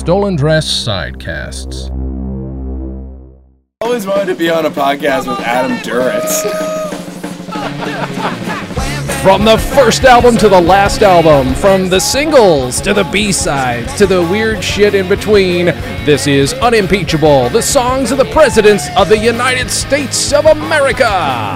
Stolen Dress Sidecasts. I always wanted to be on a podcast with Adam Duritz. From the first album to the last album, from the singles to the B-sides to the weird shit in between, this is Unimpeachable, the songs of the presidents of the United States of America.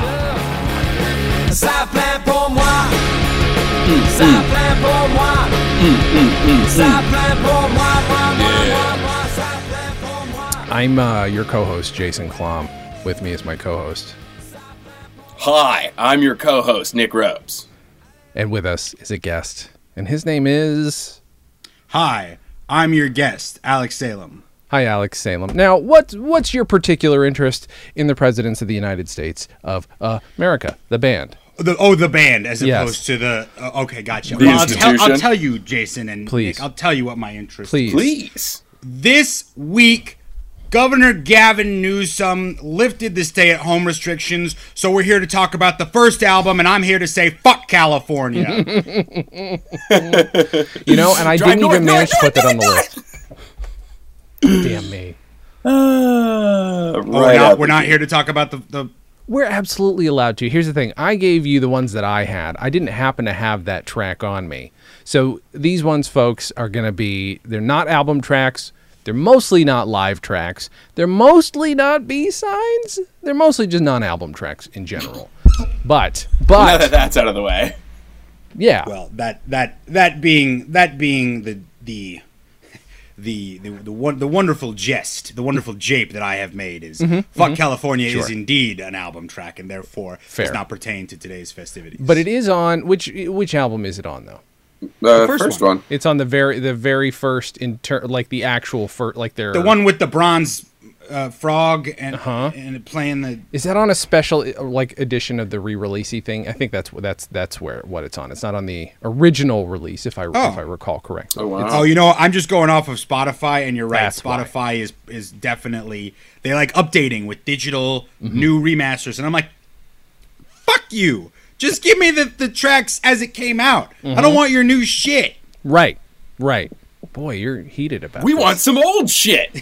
I'm your co-host, Jason Klom. With me is my co-host. Hi, I'm your co-host, Nick Ropes. And with us is a guest, and his name is... Hi, I'm your guest, Alex Salem. Hi, Alex Salem. Now, what's your particular interest in the presidents of the United States of America, the band? The band, as Yes. opposed to the... okay, gotcha. The institution? I'll tell you, Jason, and Please. Nick, I'll tell you what my interest Please. is. Please. This week, Governor Gavin Newsom lifted the stay-at-home restrictions, so we're here to talk about the first album, and I'm here to say, fuck California. You know, and I didn't even manage to put that on the list. Damn me. We're not here to talk about the... We're absolutely allowed to. Here's the thing. I gave you the ones that I had. I didn't happen to have that track on me. So these ones, folks, are going to be... They're not album tracks. They're mostly not live tracks. They're mostly not B-sides. They're mostly just non-album tracks in general. But Now that that's out of the way. yeah. Well, that being the wonderful jest, the wonderful jape that I have made is "Fuck California" is indeed an album track, and therefore does not pertain to today's festivities. But it is on which album is it on though? The first one. It's on the very first like the actual first, like their the one with the bronze frog and playing the. Is that on a special like edition of the re-releasey thing? I think that's what it's on. It's not on the original release, if I recall correctly. Oh, wow. Oh, you know, I'm just going off of Spotify, and you're right. That's Spotify is definitely, they like updating with digital new remasters, and I'm like, fuck you. Just give me the tracks as it came out. I don't want your new shit. Right. Boy, you're heated about We this. want some old shit.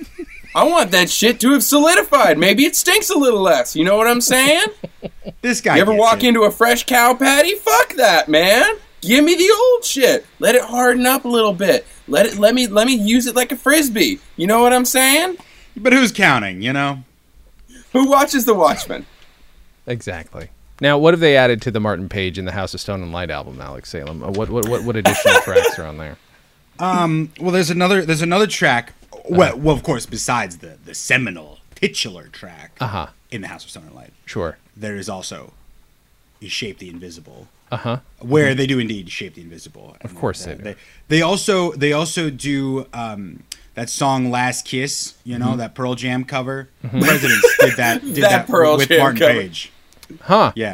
I want that shit to have solidified. Maybe it stinks a little less. You know what I'm saying? This guy. You ever gets walk it. into a fresh cow patty? Fuck that, man. Give me the old shit. Let it harden up a little bit. Let me use it like a frisbee. You know what I'm saying? But who's counting? You know. Who watches The Watchmen? Exactly. Now, what have they added to the Martin Page and the House of Stone and Light album, Alex Salem? What additional tracks are on there? Well, there's another track. Well, of course, besides the seminal titular track in the House of Stone and Light. Sure. There is also "You Shape the Invisible." Mm-hmm. Where they do indeed shape the invisible. Of course they do. They also do that song "Last Kiss." You know, that Pearl Jam cover. Presidents did that Pearl with Jam Martin cover. Page. Huh. Yeah.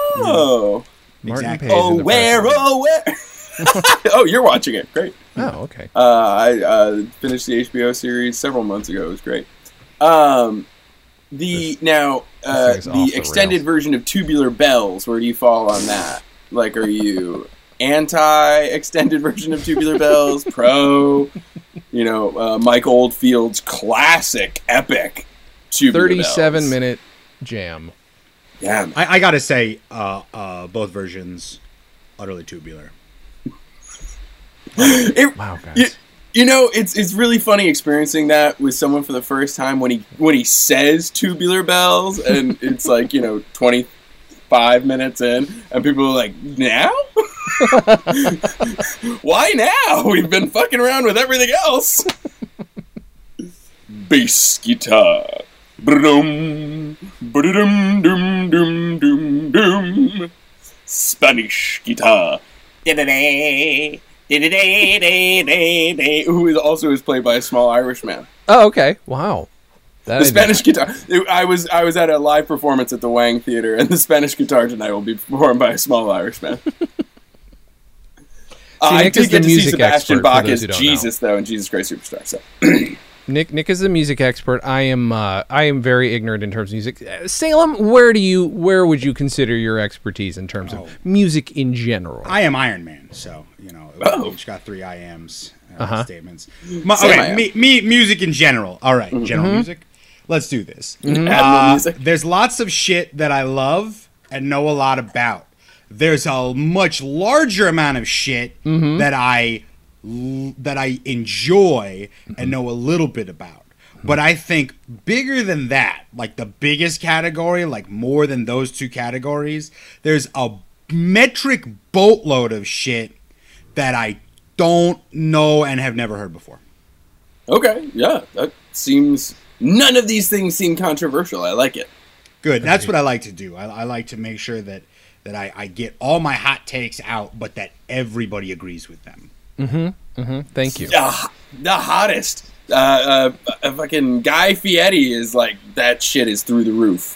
Oh. Martin Exactly. Page. Oh, and the where? Presidents. Oh, where? Oh, you're watching it. Great. Oh, okay. I finished the HBO series several months ago. It was great. The thing is off the the extended rails. version of Tubular Bells. Where do you fall on that? Like, are you anti-extended version of Tubular Bells? Pro? You know, Mike Oldfield's classic epic Tubular Bells. 37-minute jam. Yeah. Man. I gotta say, both versions utterly tubular. Wow, guys. You know, it's really funny experiencing that with someone for the first time when he says Tubular Bells, and it's like, 25 minutes in, and people are like, now? Why now? We've been fucking around with everything else. Bass guitar. Ba-dum, ba-dum, dum, dum, dum, dum. Spanish guitar. Da-da-da. Who also is played by a small Irishman. Oh, okay. Wow. The Spanish guitar. I was at a live performance at the Wang Theater, and the Spanish guitar tonight will be performed by a small Irishman. I Nick did is the get to see music Sebastian expert, Bach for those as who don't Jesus, though, in Jesus Christ Superstar. So. Nick is the music expert. I am very ignorant in terms of music. Salem, where would you consider your expertise in terms of music in general? I am Iron Man, so we each got 3 I ams. statements. Semi-am. Music in general. All right, general music. Let's do this. Music. There's lots of shit that I love and know a lot about. There's a much larger amount of shit that I enjoy and know a little bit about. But I think bigger than that, like the biggest category, like more than those two categories, there's a metric boatload of shit that I don't know and have never heard before. Okay, yeah, that seems. None of these things seem controversial. I like it. Good. That's what I like to do. I like to make sure that I get all my hot takes out, but that everybody agrees with them. Thank you. The hottest. Fucking Guy Fieri is like, that shit is through the roof.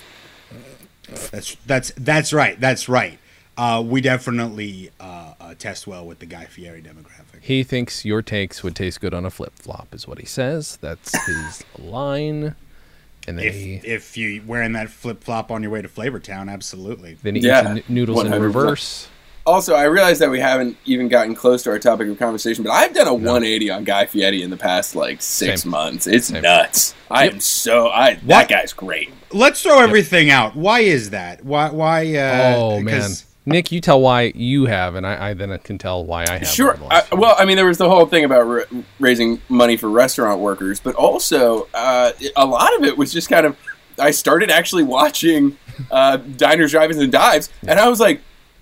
That's right. That's right. We definitely test well with the Guy Fieri demographic. He thinks your takes would taste good on a flip-flop, is what he says. That's his line. And then if you wearing that flip-flop on your way to Flavortown, absolutely. Then he eats noodles 100%. In reverse. Also, I realize that we haven't even gotten close to our topic of conversation, but I've done a 180 on Guy Fieri in the past, like, 6 months. It's nuts. That guy's great. Let's throw everything out. Why is that? Why? Man. Nick, you tell why you have, and I then can tell why I have. Sure. There was the whole thing about raising money for restaurant workers, but also a lot of it was just kind of, I started actually watching Diners, Drive-Ins, and Dives, and I was like,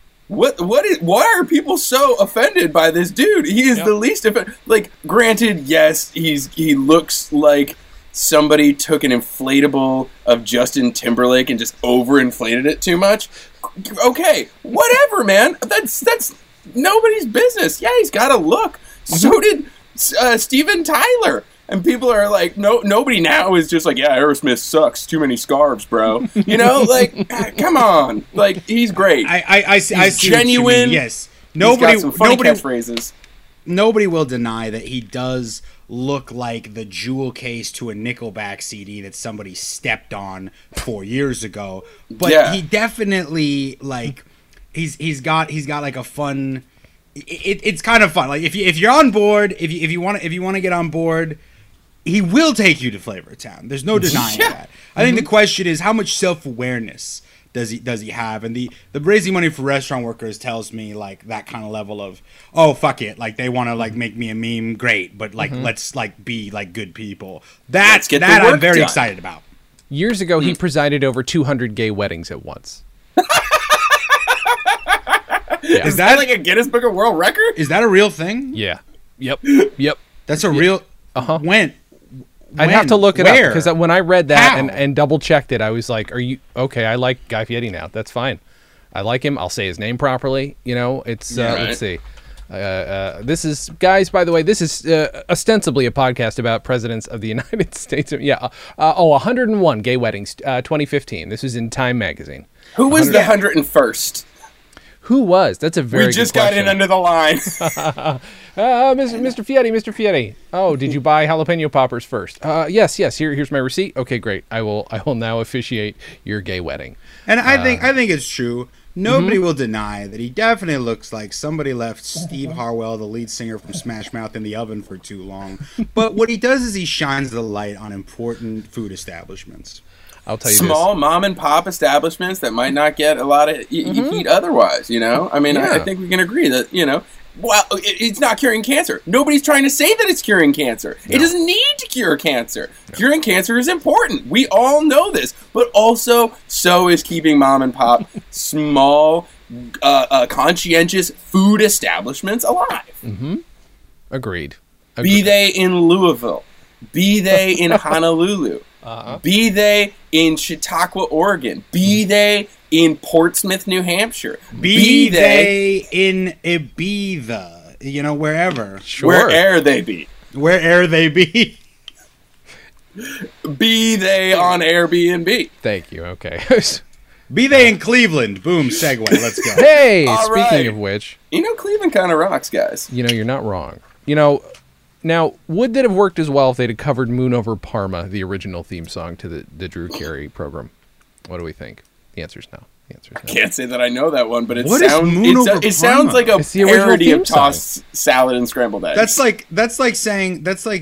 why are people so offended by this dude? He is the least offended. Like, granted, yes, he looks like somebody took an inflatable of Justin Timberlake and just overinflated it too much. Okay, whatever, man. That's nobody's business. Yeah, he's got a look. So did Steven Tyler. And people are like, nobody now is just like, yeah, Aerosmith sucks. Too many scarves, bro. You know, like, come on. Like, he's great. I see genuine. Yes. He's got some funny catchphrases. Nobody will deny that he does look like the jewel case to a Nickelback CD that somebody stepped on 4 years ago. But he definitely, like, he's got like a fun. It's kind of fun. Like, if you're on board, if you want to get on board, he will take you to Flavortown. There's no denying that. I think the question is, how much self-awareness does he have? And the raising money for restaurant workers tells me, like, that kind of level of, oh, fuck it, like, they want to, like, make me a meme, great, but, like, let's, like, be, like, good people. That I'm very excited about. Years ago, he presided over 200 gay weddings at once. Is that like a Guinness Book of World Record? Is that a real thing? Yeah. Yep. That's a real. When? I'd have to look it up, because when I read that and double checked it, I was like, "Are you okay?" I like Guy Fieri now. That's fine. I like him. I'll say his name properly. You know, it's let's see. This is, guys, by the way, this is ostensibly a podcast about presidents of the United States. 101 gay weddings, 2015. This was in Time magazine. Who was the 101st? Who was? That's a very good question. We just got in under the line. Mr. Fieri. Oh, did you buy jalapeno poppers first? Yes. Here's my receipt. Okay, great. I will now officiate your gay wedding. And I think it's true. Nobody will deny that he definitely looks like somebody left Steve Harwell, the lead singer from Smash Mouth, in the oven for too long. But what he does is he shines the light on important food establishments. I'll tell you small mom and pop establishments that might not get a lot of heat otherwise, you know? I mean, I think we can agree that, you know, well, it's not curing cancer. Nobody's trying to say that it's curing cancer. No. It doesn't need to cure cancer. No. Curing cancer is important. We all know this. But also, so is keeping mom and pop, small, conscientious food establishments alive. Mm-hmm. Agreed. Be they in Louisville. Be they in Honolulu. Be they in Chautauqua, Oregon. Be they in Portsmouth, New Hampshire. Be they in Ibiza. You know, wherever. Sure. Where'er they be. Where'er they be. Be they on Airbnb. Thank you. Okay. Be they in Cleveland. Boom, segue. Let's go. Hey, speaking of which. You know, Cleveland kind of rocks, guys. You know, you're not wrong. You know, now, would that have worked as well if they'd have covered Moon Over Parma, the original theme song to the Drew Carey program? What do we think? The answer is no. The answer is no. Can't say that I know that one, but it What is sounds Moon Over it sounds Parma? like a It's the original parody of theme song. tossed salad and scrambled eggs. That's like saying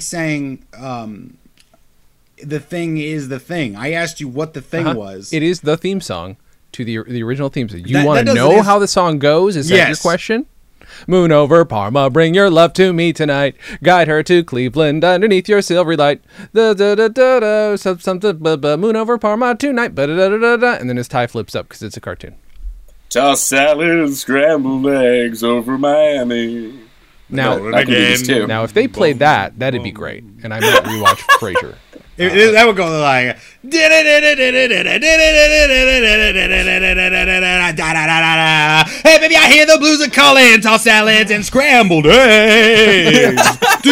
the thing is the thing. I asked you what the thing was. It is the theme song to the original theme song. You That want to doesn't know is- how the song goes? Is that your Yes. question? Moon over Parma, bring your love to me tonight. Guide her to Cleveland underneath your silvery light. Da da da da da. Something. Moon over Parma tonight. Ba da da da da. And then his tie flips up because it's a cartoon. tossed salad and scrambled eggs over Miami. Now, I can do this too. now, if they played that, that'd be great, and I might rewatch Frasier. That would go like. Hey, baby, I hear the blues are calling. Tossed salads and scrambled eggs.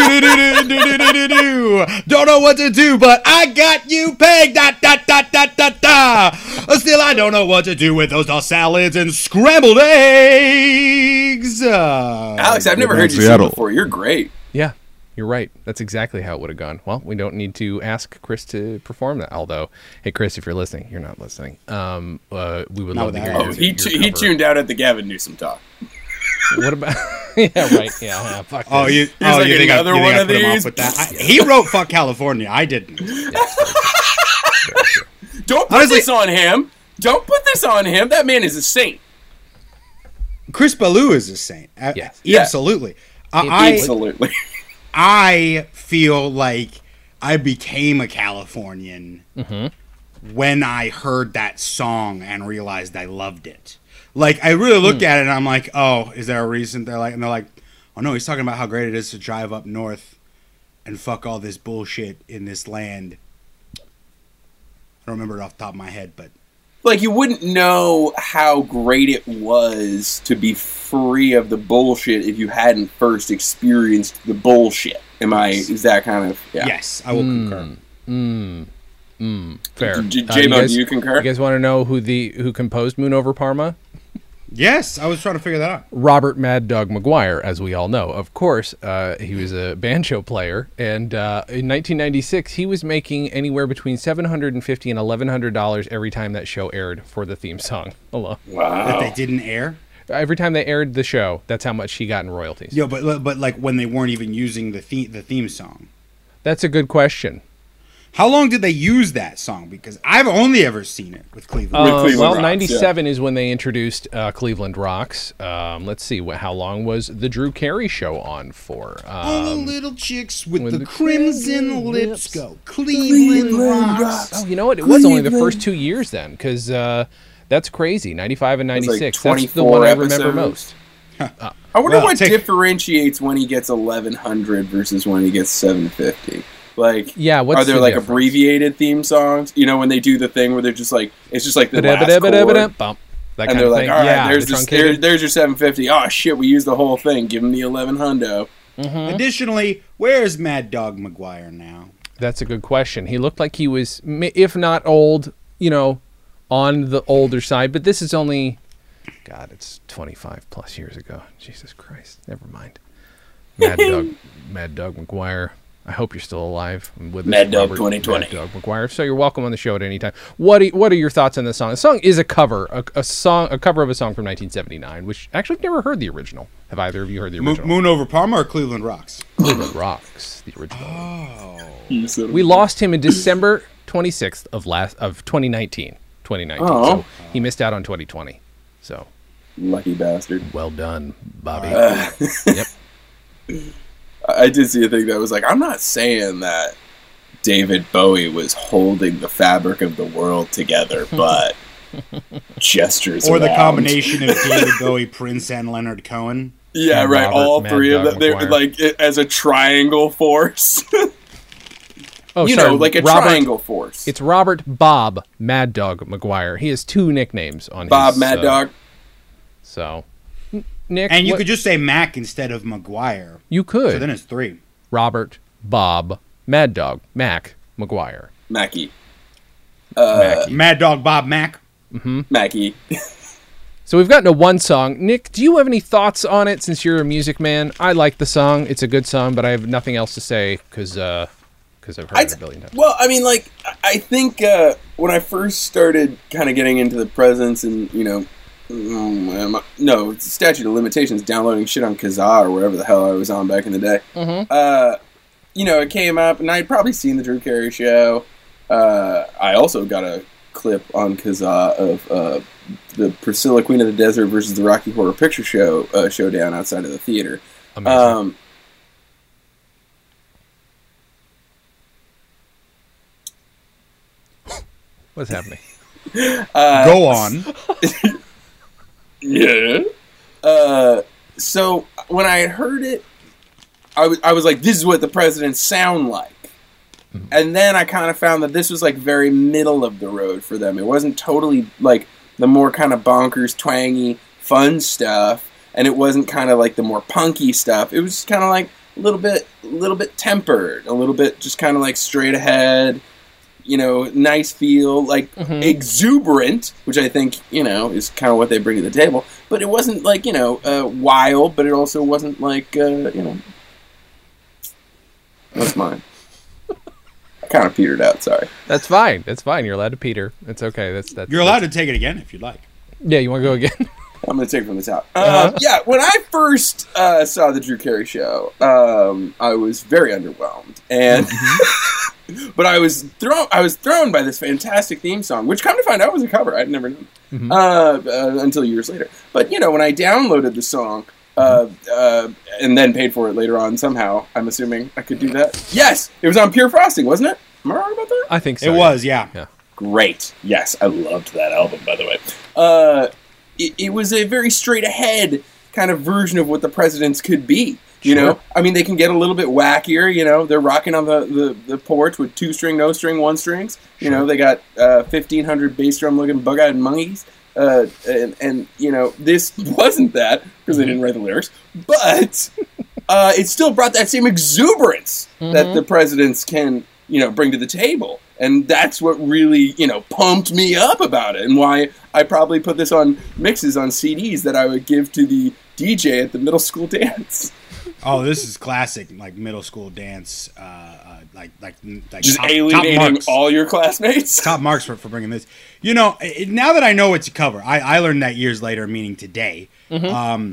Don't know what to do, but I got you pegged. Da da da da da da. Still, I don't know what to do with those tossed salads and scrambled eggs. Alex, I've never heard you sing Seattle. before. You're great. Yeah, you're right. That's exactly how it would have gone. Well, we don't need to ask Chris to perform that. Although, hey, Chris, if you're listening, you're not listening. We would love to hear Oh, your he cover. tuned out at the Gavin Newsom talk. What about? Yeah, right. Yeah, fuck Oh, this. you like, think another you think one I of put him off these? with that? He wrote "Fuck California." I didn't. Don't put Honestly- this on him. Don't put this on him. That man is a saint. Chris Ballou is a saint. Yes. Yeah. Absolutely. I Absolutely. I feel like I became a Californian when I heard that song and realized I loved it. Like, I really looked at it and I'm like, oh, is there a reason? They're like, oh no, he's talking about how great it is to drive up north and fuck all this bullshit in this land. I don't remember it off the top of my head, but Like, you wouldn't know how great it was to be free of the bullshit if you hadn't first experienced the bullshit. Is that kind of, yeah. yes, I will concur. Fair. J-Mo, do you concur? You guys want to know who composed Moon Over Parma? Yes, I was trying to figure that out. Robert Mad Dog McGuire, as we all know. Of course, he was a banjo player, and in 1996, he was making anywhere between $750 and $1,100 every time that show aired for the theme song alone. That Wow. they didn't air. Every time they aired the show, that's how much he got in royalties. Yo, but like when they weren't even using the theme song. That's a good question. How long did they use that song? Because I've only ever seen it with Cleveland. Cleveland Well, Rocks, 97 is when they introduced Cleveland Rocks. Let's see, how long was the Drew Carey show on for? All the little chicks with when the the crimson crimson lips lips go Cleveland Rocks. Oh, you know what? It was only the first 2 years then, because that's crazy. 95 and It's like 96. That's the 24 one I remember episodes. most. I wonder Well, what take- differentiates when he gets 1,100 versus when he gets 750. Like, Yeah, what's are there the like difference? abbreviated theme songs? You know, when they do the thing where they're just like, it's just like the last Ba-da-ba-da-ba-da-ba-da, chord. bump. That And kind they're of like, thing. all right, Yeah, there's the this, truncated. there's your 750. Oh shit, we used the whole thing. Give him the 1,100. Additionally, where's Mad Dog McGuire now? That's a good question. He looked like he was, if not old, on the older side. But this is only, God, it's 25 plus years ago. Jesus Christ. Never mind. Mad Dog McGuire. I hope you're still alive. I'm with us, Mad Dog Robert 2020. Mad Dog McGuire. So you're welcome on the show at any time. What are your thoughts on this song? The song is a cover, a cover of a song from 1979, which actually I've never heard the original. Have either of you heard the original? Moon Over Parma or Cleveland Rocks? Cleveland Rocks, the original. You said- We lost him in December 26th of 2019. Oh. So he missed out on 2020. So Lucky bastard. well done, Bobby. Uh, Yep. I did see a thing that was like, I'm not saying that David Bowie was holding the fabric of the world together, but gestures Or the around. combination of David Bowie, Prince, and Leonard Cohen? Yeah, and right. Robert All Mad three of Dog them. They're McGuire. like as a triangle force. Oh, you sorry, know, like a Robert- triangle force. It's Robert Bob Mad Dog McGuire. He has two nicknames on Bob his Mad Dog. So, Nick, And you what- could just say Mac instead of McGuire. you So could then it's three. Robert Bob Mad Dog Mac McGuire. Mackie. Mackie. Mad Dog Bob Mac. Mackie. So we've gotten to one song. Nick, do you have any thoughts on it since you're a music man? I like the song. It's a good song, but I have nothing else to say because because I've heard it a billion times. Well, I mean, like, I think when I first started kind of getting into the presence and, you know, no, it's statute of limitations, downloading shit on Kazaa or wherever the hell I was on back in the day. You know, it came up, and I'd probably seen the Drew Carey show. I also got a clip on Kazaa of the Priscilla Queen of the Desert versus the Rocky Horror Picture Show showdown outside of the theater. Amazing. What's happening? Go on. Yeah. So when I had heard it, I was like, this is what the presidents sound like. Mm-hmm. And then I kind of found that this was like very middle of the road for them. It wasn't totally like the more kind of bonkers, twangy, fun stuff, and it wasn't kind of like the more punky stuff. It was just kind of like a little bit tempered, a little bit just kind of like straight ahead. You know, nice feel, like exuberant, which I think, you know, is kind of what they bring to the table. But it wasn't like, you know, wild, but it also wasn't like, you know, that's mine. I kind of petered out, sorry. That's fine. That's fine. You're allowed to peter. It's okay. That's You're allowed to take it again if you'd like. Yeah, you want to go again? I'm going to take it from the top. Yeah, when I first saw the Drew Carey show, I was very underwhelmed. And... But I was thrown by this fantastic theme song, which, come to find out, was a cover. I'd never known until years later. But, you know, when I downloaded the song and then paid for it later on somehow, I'm assuming I could do that. Yes! It was on Pure Frosting, wasn't it? Am I wrong about that? I think so. It was, yeah. Great. Yes, I loved that album, by the way. It was a very straight-ahead kind of version of what the presidents could be. You know, I mean, they can get a little bit wackier. You know, they're rocking on the porch with 2-string, no string, 1-strings. You know, they got 1,500 bass drum looking bug-eyed monkeys. And you know, this wasn't that because they didn't write the lyrics, but it still brought that same exuberance that the presidents can, you know, bring to the table. And that's what really, you know, pumped me up about it, and why I probably put this on mixes on CDs that I would give to the DJ at the middle school dance. Oh, this is classic, like middle school dance, like just top alienating marks. all your classmates. Top marks for bringing this. You know, now that I know it's a cover, I learned that years later, meaning today. I'm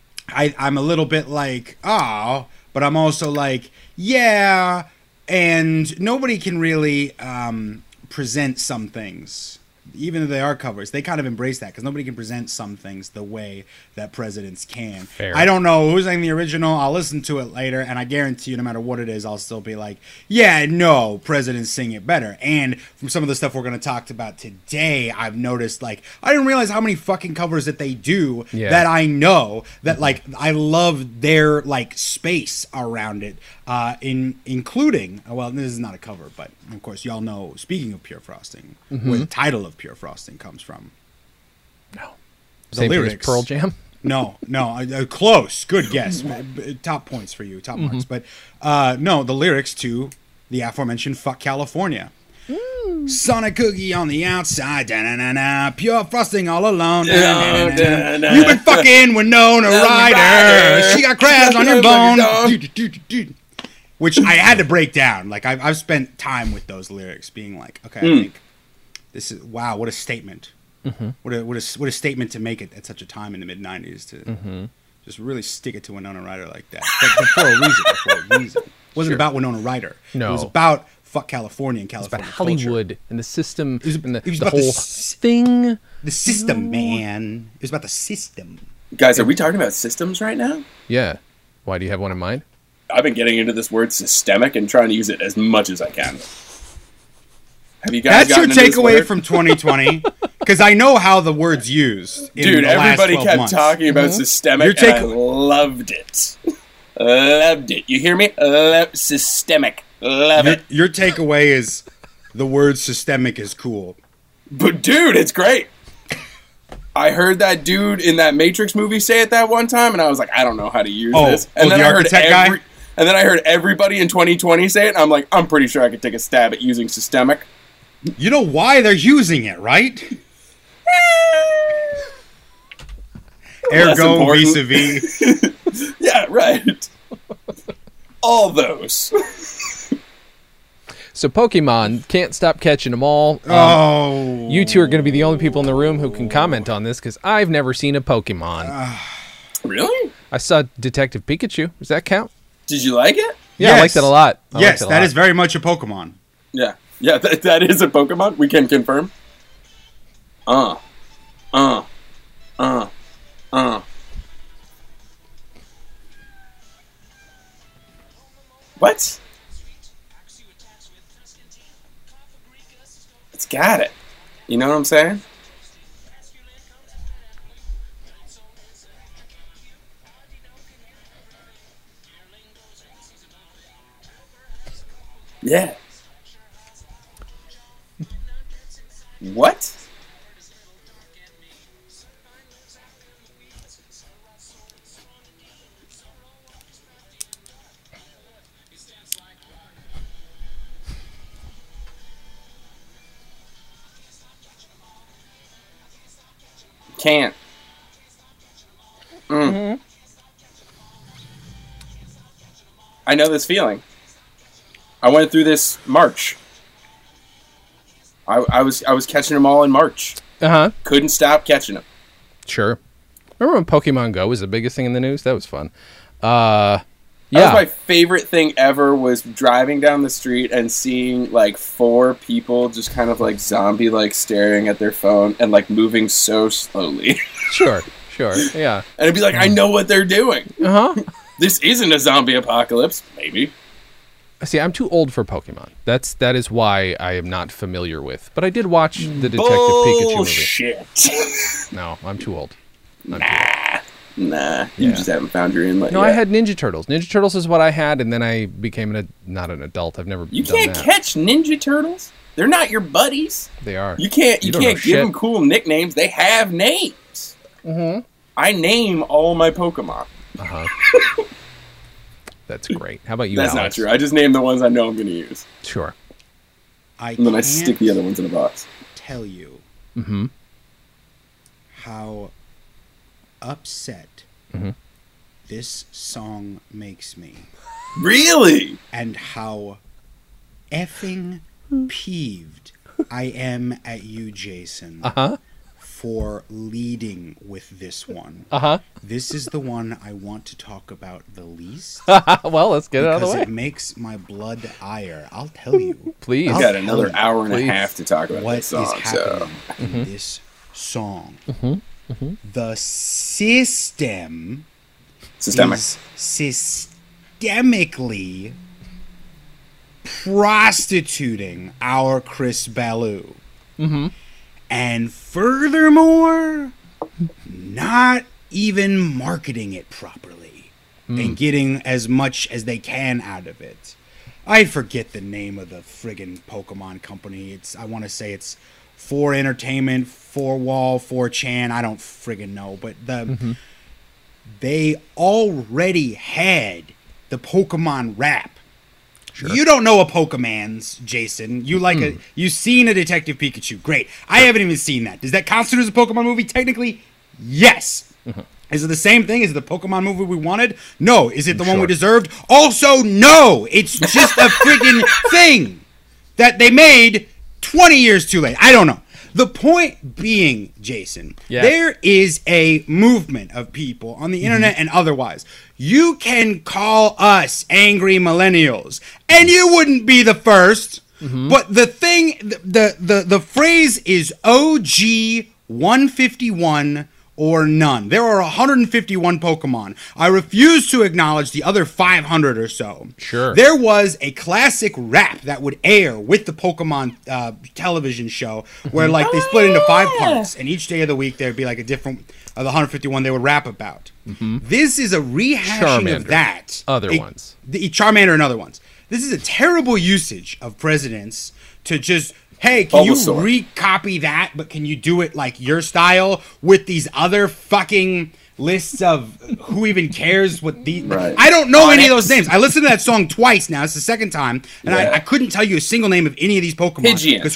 a little bit like, oh, but I'm also like, yeah, and nobody can really present some things. Even though they are covers, they kind of embrace that because nobody can present some things the way that presidents can. Fair. I don't know who's in the original. I'll listen to it later, and I guarantee you, no matter what it is, I'll still be like, yeah, no, presidents sing it better. And from some of the stuff we're going to talk about today, I've noticed, like, I didn't realize how many fucking covers that they do that I know that, like, I love their, like, space around it, including, well, this is not a cover, but, of course, y'all know, speaking of Pure Frosting, where the title of Pure Frosting comes from. No. The Same thing as lyrics. Pearl Jam? No, close. Good guess. Top points for you, top marks. But no, the lyrics to the aforementioned Fuck California. Sonic cookie on the outside, da-na-na-na, pure frosting all alone. Da-na-na-na. You've been fucking with Nona Ryder. She got crabs on your bone. Which I had to break down. Like, I've spent time with those lyrics being like, okay, I think this is, wow, what a statement. What a statement to make it at such a time in the mid-90s to just really stick it to Winona Ryder like that. But for a reason. It wasn't about Winona Ryder. No. It was about Fuck California and California It's about Hollywood culture. and the system and it was the about whole thing. The system, man. It was about the system. Guys, are we talking about systems right now? Yeah. Why, do you have one in mind? I've been getting into this word systemic and trying to use it as much as I can. Have you guys That's your gotten into this takeaway word? from 2020? Because I know how the word's used. Dude, everybody kept months. talking about systemic, and I loved it. Loved it. You hear me? Systemic. Love it. Your takeaway is the word systemic is cool. But dude, it's great. I heard that dude in that Matrix movie say it that one time, and I was like, I don't know how to use this. And then the I heard architect guy? And then I heard everybody in 2020 say it, and I'm like, I'm pretty sure I could take a stab at using systemic. You know why they're using it, right? Ergo, vis-a-vis. Yeah, right. All those. So Pokemon, can't stop catching them all. You two are going to be the only people in the room who can comment on this because I've never seen a Pokemon. Really? I saw Detective Pikachu. Does that count? Did you like it? Yeah, I liked it a lot. Yes, that is very much a Pokemon. Yeah. Yeah, that is a Pokemon. We can confirm. What? It's got it. You know what I'm saying? Yeah. What? Can't. Mm-hmm. I know this feeling. I went through this March. I was catching them all in March. Uh-huh. Couldn't stop catching them. Sure. Remember when Pokemon Go was the biggest thing in the news? That was fun. That was my favorite thing ever, was driving down the street and seeing like 4 people just kind of like zombie like staring at their phone and like moving so slowly. Sure. Yeah. And it'd be like, I know what they're doing. Uh-huh. This isn't a zombie apocalypse. Maybe. See, I'm too old for Pokemon. That is why I am not familiar with. But I did watch the Detective Pikachu movie. Shit. No, I'm too old. Nah. You just haven't found your inlet No, yet. I had Ninja Turtles. Ninja Turtles is what I had, and then I became not an adult. I've never You done can't that. catch Ninja Turtles. They're not your buddies. They are. You can't don't know give shit. them cool nicknames. They have names. Mm-hmm. I name all my Pokemon. Uh-huh. That's great. How about you, That's Alex? not true. I just name the ones I know I'm going to use. Sure. And then I stick the other ones in a box. Tell you Mm-hmm. how upset Mm-hmm. this song makes me, Really? and how effing peeved I am at you, Jason, Uh-huh. for leading with this one. Uh-huh. This is the one I want to talk about the least. Well, let's get it out of the Because way. it makes my blood ire. I'll tell you. Please. We've I'll got tell another you hour and Please. a half to talk about what this is song. happening So. in this song. The system Systemic. is systemically prostituting our Chris Ballou. Mm-hmm. And furthermore, not even marketing it properly and getting as much as they can out of it. I forget the name of the friggin' Pokemon company. I want to say it's 4 Entertainment, 4 Wall, 4chan. I don't friggin' know, but they already had the Pokemon rap. Sure. You don't know a Pokemon's, Jason. You've seen a Detective Pikachu. Great. I haven't even seen that. Does that constitute as a Pokemon movie? Technically, yes. Is it the same thing? Is it the Pokemon movie we wanted? No. Is it the one we deserved? Also, no. It's just a freaking thing that they made 20 years too late. I don't know. The point being, Jason, there is a movement of people on the internet and otherwise. You can call us angry millennials, and you wouldn't be the first. But the thing, the phrase is OG 151 or none. There are 151 Pokemon. I refuse to acknowledge the other 500 or so. Sure. There was a classic rap that would air with the Pokemon television show where like they split into 5 parts, and each day of the week there'd be like a different of the 151 they would rap about. This is a rehashing of that. Ones. The Charmander and other ones. This is a terrible usage of presidents to just, hey, can you recopy that, but can you do it like your style with these other fucking lists of who even cares what the... Right. I don't know any of those names. I listened to that song twice now. It's the second time, and I couldn't tell you a single name of any of these Pokemon. Pidgeot. Because who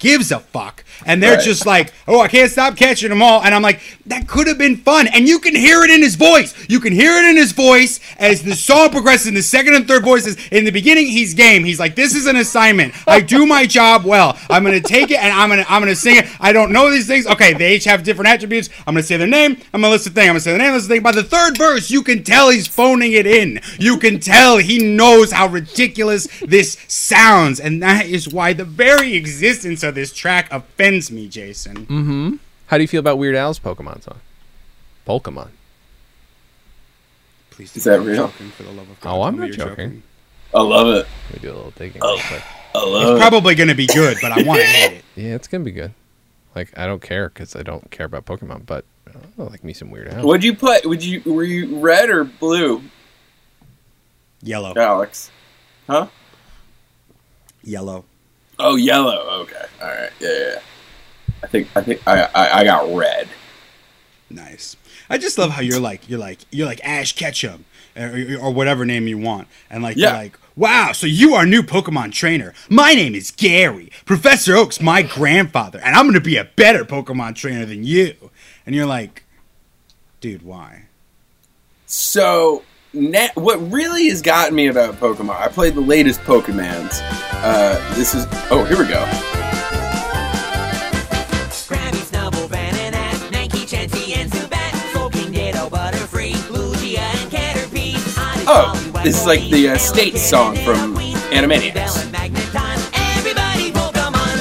gives a fuck. And they're Right. just like, oh, I can't stop catching them all. And I'm like, that could have been fun. And you can hear it in his voice. You can hear it in his voice as the song progresses in the second and third voices. In the beginning, he's game. He's like, this is an assignment. I do my job well. I'm going to take it and I'm going to sing it. I don't know these things. Okay, they each have different attributes. I'm going to say their name. I'm going to list the thing. I'm going to say the name, list the thing. By the third verse, you can tell he's phoning it in. You can tell he knows how ridiculous this sounds. And that is why the very existence of this track offends me, Jason. How do you feel about Weird Al's Pokemon song? Pokemon. Please Is that don't be real? joking, for the love of God. Oh, I'm Tell me not you're joking. I love it. Let me do a little digging Oh. real quick. I love It's it. probably going to be good, but I want to hate it. Yeah, it's gonna be good. Like, I don't care because I don't care about Pokemon, but I like me some Weird Al. What'd you put? Were you red or blue, Yellow. Alex? Huh? Yellow. Oh, yellow. Okay. All right. Yeah. I think I got red. Nice. I just love how you're like Ash Ketchum or whatever name you want, and like Yeah. you're like, wow, so you are a new Pokemon trainer. My name is Gary. Professor Oak's my grandfather, and I'm gonna be a better Pokemon trainer than you. And you're like, dude, why? So, what really has gotten me about Pokemon? I played the latest Pokemans. This is. Oh, here we go. Krabby, Snubble, Bananac, Mankey, Chansey, and Zubat, Sulking, Ditto, Butterfree, Lugia, and Caterpie. Oh, this is like the state song from Animaniacs. Everybody Pokemon.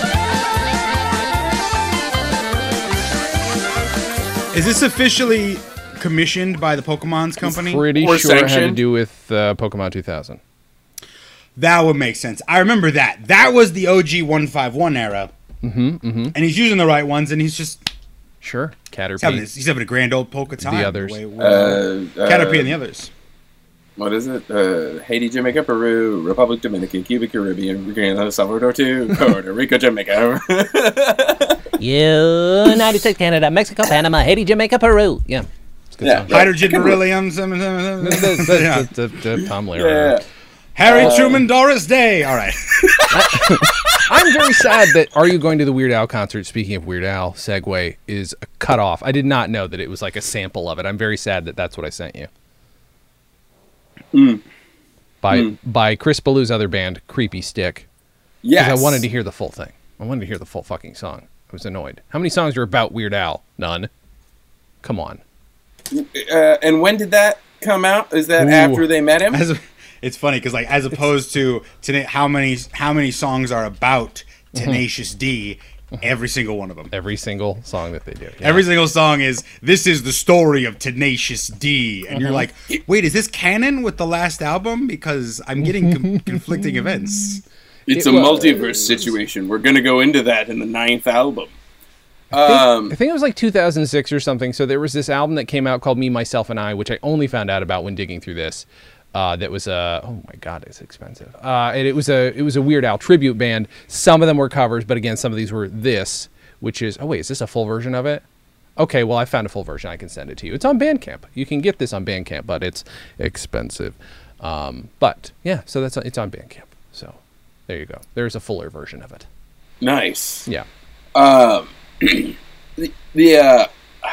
Is this officially commissioned by the Pokemon's company? Pretty Or sure it had to sanctioned. do with Pokemon 2000. That would make sense. I remember that. That was the OG 151 era. And he's using the right ones, and he's just Sure. he's having Caterpie. a grand old polka time. The others. Caterpie and the others. What is it? Haiti, Jamaica, Peru, Republic Dominican, Cuba, Caribbean, Grenada, Salvador, Puerto Rico, Jamaica. United States, Canada, Mexico, Panama, Haiti, Jamaica, Peru. Yeah. It's a good Yeah. song. Hydrogen I can- beryllium. Yeah. Tom Yeah. Lehrer. Harry Truman, Doris Day. All right. I'm very sad that Are You Going to the Weird Al concert, speaking of Weird Al, segue, is a cut off. I did not know that it was like a sample of it. I'm very sad that that's what I sent you. By Chris Ballou's other band, Creepy Stick. Yes. Because I wanted to hear the full thing. I wanted to hear the full fucking song. I was annoyed. How many songs are about Weird Al? None. Come on. And when did that come out? Is that Ooh. after they met him? It's funny because like as opposed to how many songs are about Tenacious D, every single one of them. Every single song that they do. Yeah. Every single song is this is the story of Tenacious D, and you're like, wait, is this canon with the last album? Because I'm getting conflicting events. It's It a was- multiverse situation. We're going to go into that in the 9th album. I think it was like 2006 or something. So there was this album that came out called Me, Myself, and I, which I only found out about when digging through this. That was oh my god, it's expensive. And it was a Weird Al tribute band. Some of them were covers, but again, some of these were this, which is is this a full version of it? Okay, well I found a full version. I can send it to you. It's on Bandcamp. You can get this on Bandcamp, but it's expensive. But yeah, so it's on Bandcamp. So there you go. There's a fuller version of it. Nice. Yeah. The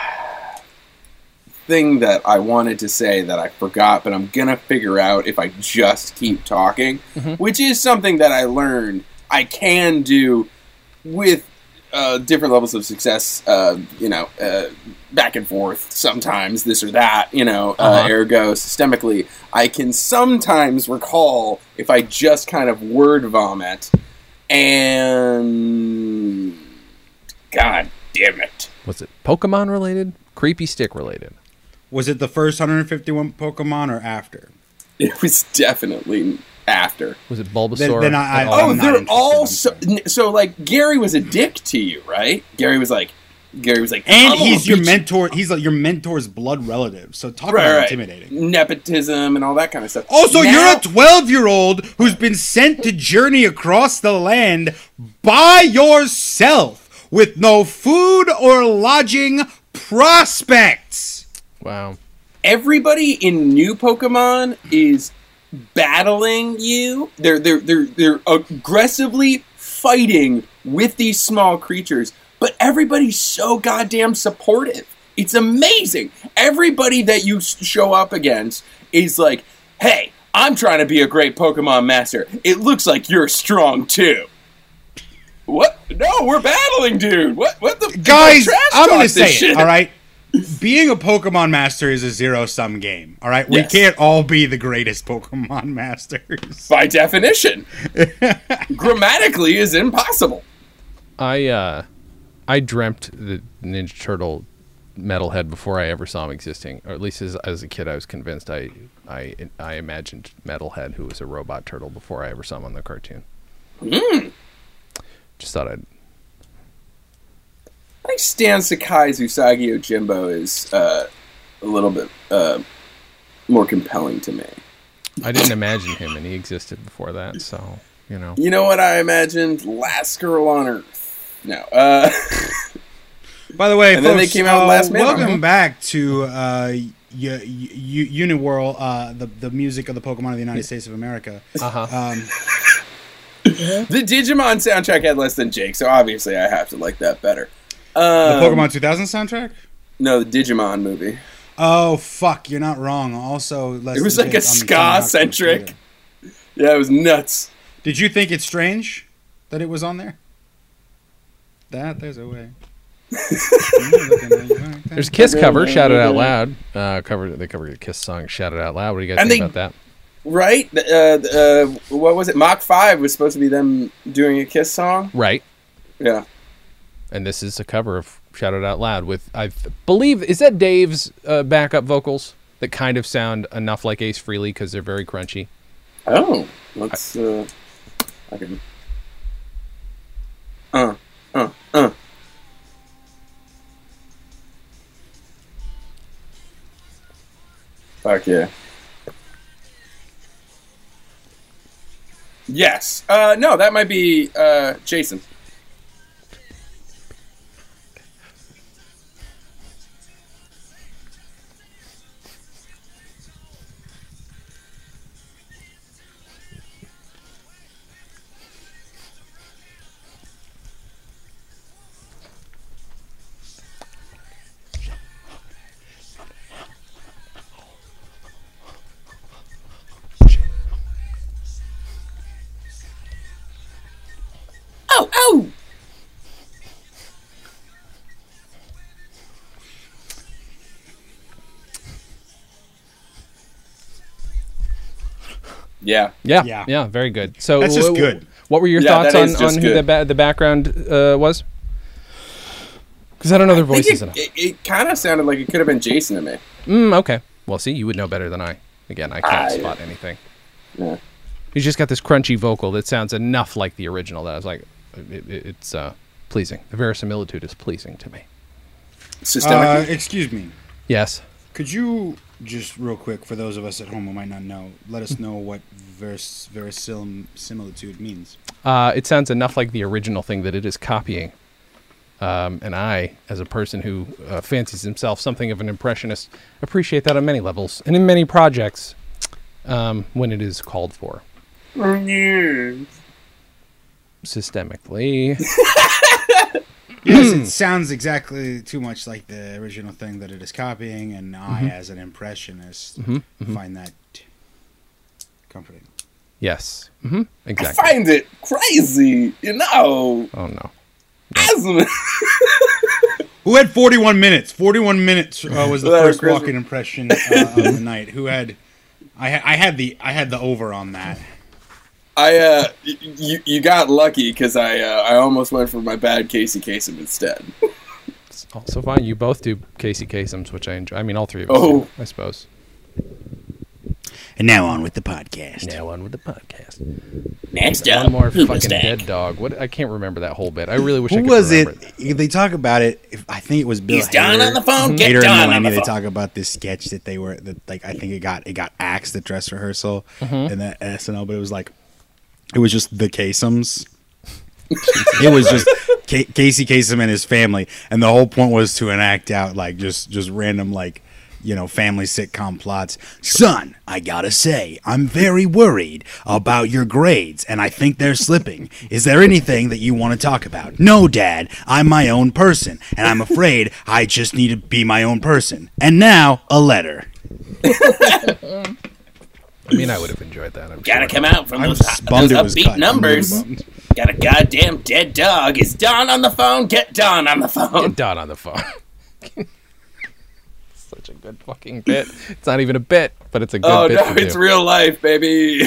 thing that I wanted to say that I forgot, but I'm gonna figure out if I just keep talking, which is something that I learned I can do with different levels of success. Back and forth, sometimes this or that. Ergo systemically, I can sometimes recall if I just kind of word vomit, and God damn it. Was it Pokemon related? Creepy Stick related? Was it the first 151 Pokemon or after? It was definitely after. Was it Bulbasaur? Then I- Oh, Oh, I'm not they're interested, all I'm so like Gary was a dick to you, right? Gary was like, and "I'm he's gonna your beat you." mentor. He's like your mentor's blood relative. So talk Right, about right. intimidating. Nepotism and all that kind of stuff. Also, Now- you're a 12-year-old who's been sent to journey across the land by yourself with no food or lodging prospects. wow. everybody in new Pokemon is battling you. They're aggressively fighting with these small creatures, but everybody's so goddamn supportive. It's amazing. Everybody that you show up against is like, hey, I'm trying to be a great Pokemon master. It looks like you're strong too. What? No, we're battling, dude. What the Guys, trash I'm talk gonna this say shit. it, all right? Being a Pokemon master is a zero-sum game, all right? We Yes. can't all be the greatest Pokemon masters. By definition. Grammatically is impossible. I dreamt the Ninja Turtle metalhead before I ever saw him existing, or at least as a kid, I was convinced. I imagined Metalhead, who was a robot turtle, before I ever saw him on the cartoon. Just thought I'd. I think Stan Sakai's Usagi Yojimbo is a little bit more compelling to me. I didn't imagine him, and he existed before that. So you know. You know what I imagined? Last Girl on Earth. No. By the way, And folks, then they came out last Man. welcome back to Uniworld, the music of the Pokemon of the United States of America. The Digimon soundtrack had less than Jake, so obviously I have to like that better. The Pokemon 2000 soundtrack? No, the Digimon movie. Oh, fuck, you're not wrong. Also, less It was than like Jake a on the Tony Hawk's ska-centric. computer. Yeah, it was nuts. Did you think it's strange that it was on there? There's a way. There's a Kiss cover, Shout It Out Loud. They covered a Kiss song, Shout It Out Loud. What do you guys And think they- about that? Right? What was it? Mach 5 was supposed to be them doing a Kiss song? Right. Yeah. And this is a cover of Shout It Out Loud with, I believe, is that Dave's backup vocals that kind of sound enough like Ace Frehley because they're very crunchy? Oh. Let's, I can... Fuck yeah. Yes. No, that might be Jason. Oh! Yeah. Yeah, very good. So That's just good. What were your Yeah, thoughts that on is just who good. the background was? Because I don't know their I think voices enough. it kind of sounded like it could have been Jason to me. Okay. Well, see, you would know better than I. Again, I can't spot anything. Yeah. He's just got this crunchy vocal that sounds enough like the original that I was like, it's pleasing. The verisimilitude is pleasing to me. Systemic. Excuse me. Yes. Could you just real quick, for those of us at home who might not know, let us know what verisimilitude means? It sounds enough like the original thing that it is copying. And I, as a person who fancies himself something of an impressionist, appreciate that on many levels and in many projects when it is called for. Systemically. Yes, it sounds exactly too much like the original thing that it is copying, and I, as an impressionist, find that comforting. Yes. I Exactly. find it crazy, you know. Oh, no. Who had 41 minutes? 41 minutes was the That first crazy. walking impression of the night. Who had? I had the over on that. You got lucky because I almost went for my bad Casey Kasem instead. It's also fine. You both do Casey Kasem's, which I enjoy. I mean, all three of us Oh. do, I suppose. And now on with the podcast. Now on with the podcast. Next One more fucking dead dog. What? I can't remember that whole bit. I really wish I Who could was remember it? They talk about it. I think it was Bill. He's John Hader. on the phone. Get Hader and John on Mulaney, the they phone. talk about this sketch that they were that like I think it got axed at dress rehearsal and that SNL, but it was just the Kasems. It was just Casey Kasem and his family, and the whole point was to enact out like just random like family sitcom plots. Son, I gotta say, I'm very worried about your grades, and I think they're slipping. Is there anything that you want to talk about? No, Dad, I'm my own person, and I'm afraid I just need to be my own person. And now, a letter. I mean, I would have enjoyed that. I'm Gotta sure. come out from I'm those bummed it was upbeat cut. I'm numbers. really bummed. Got a goddamn dead dog. Is Don on the phone? Get Don on the phone. Get Don on the phone. Such a good fucking bit. It's not even a bit, but it's a good Oh bit no, to it's do. real life, baby.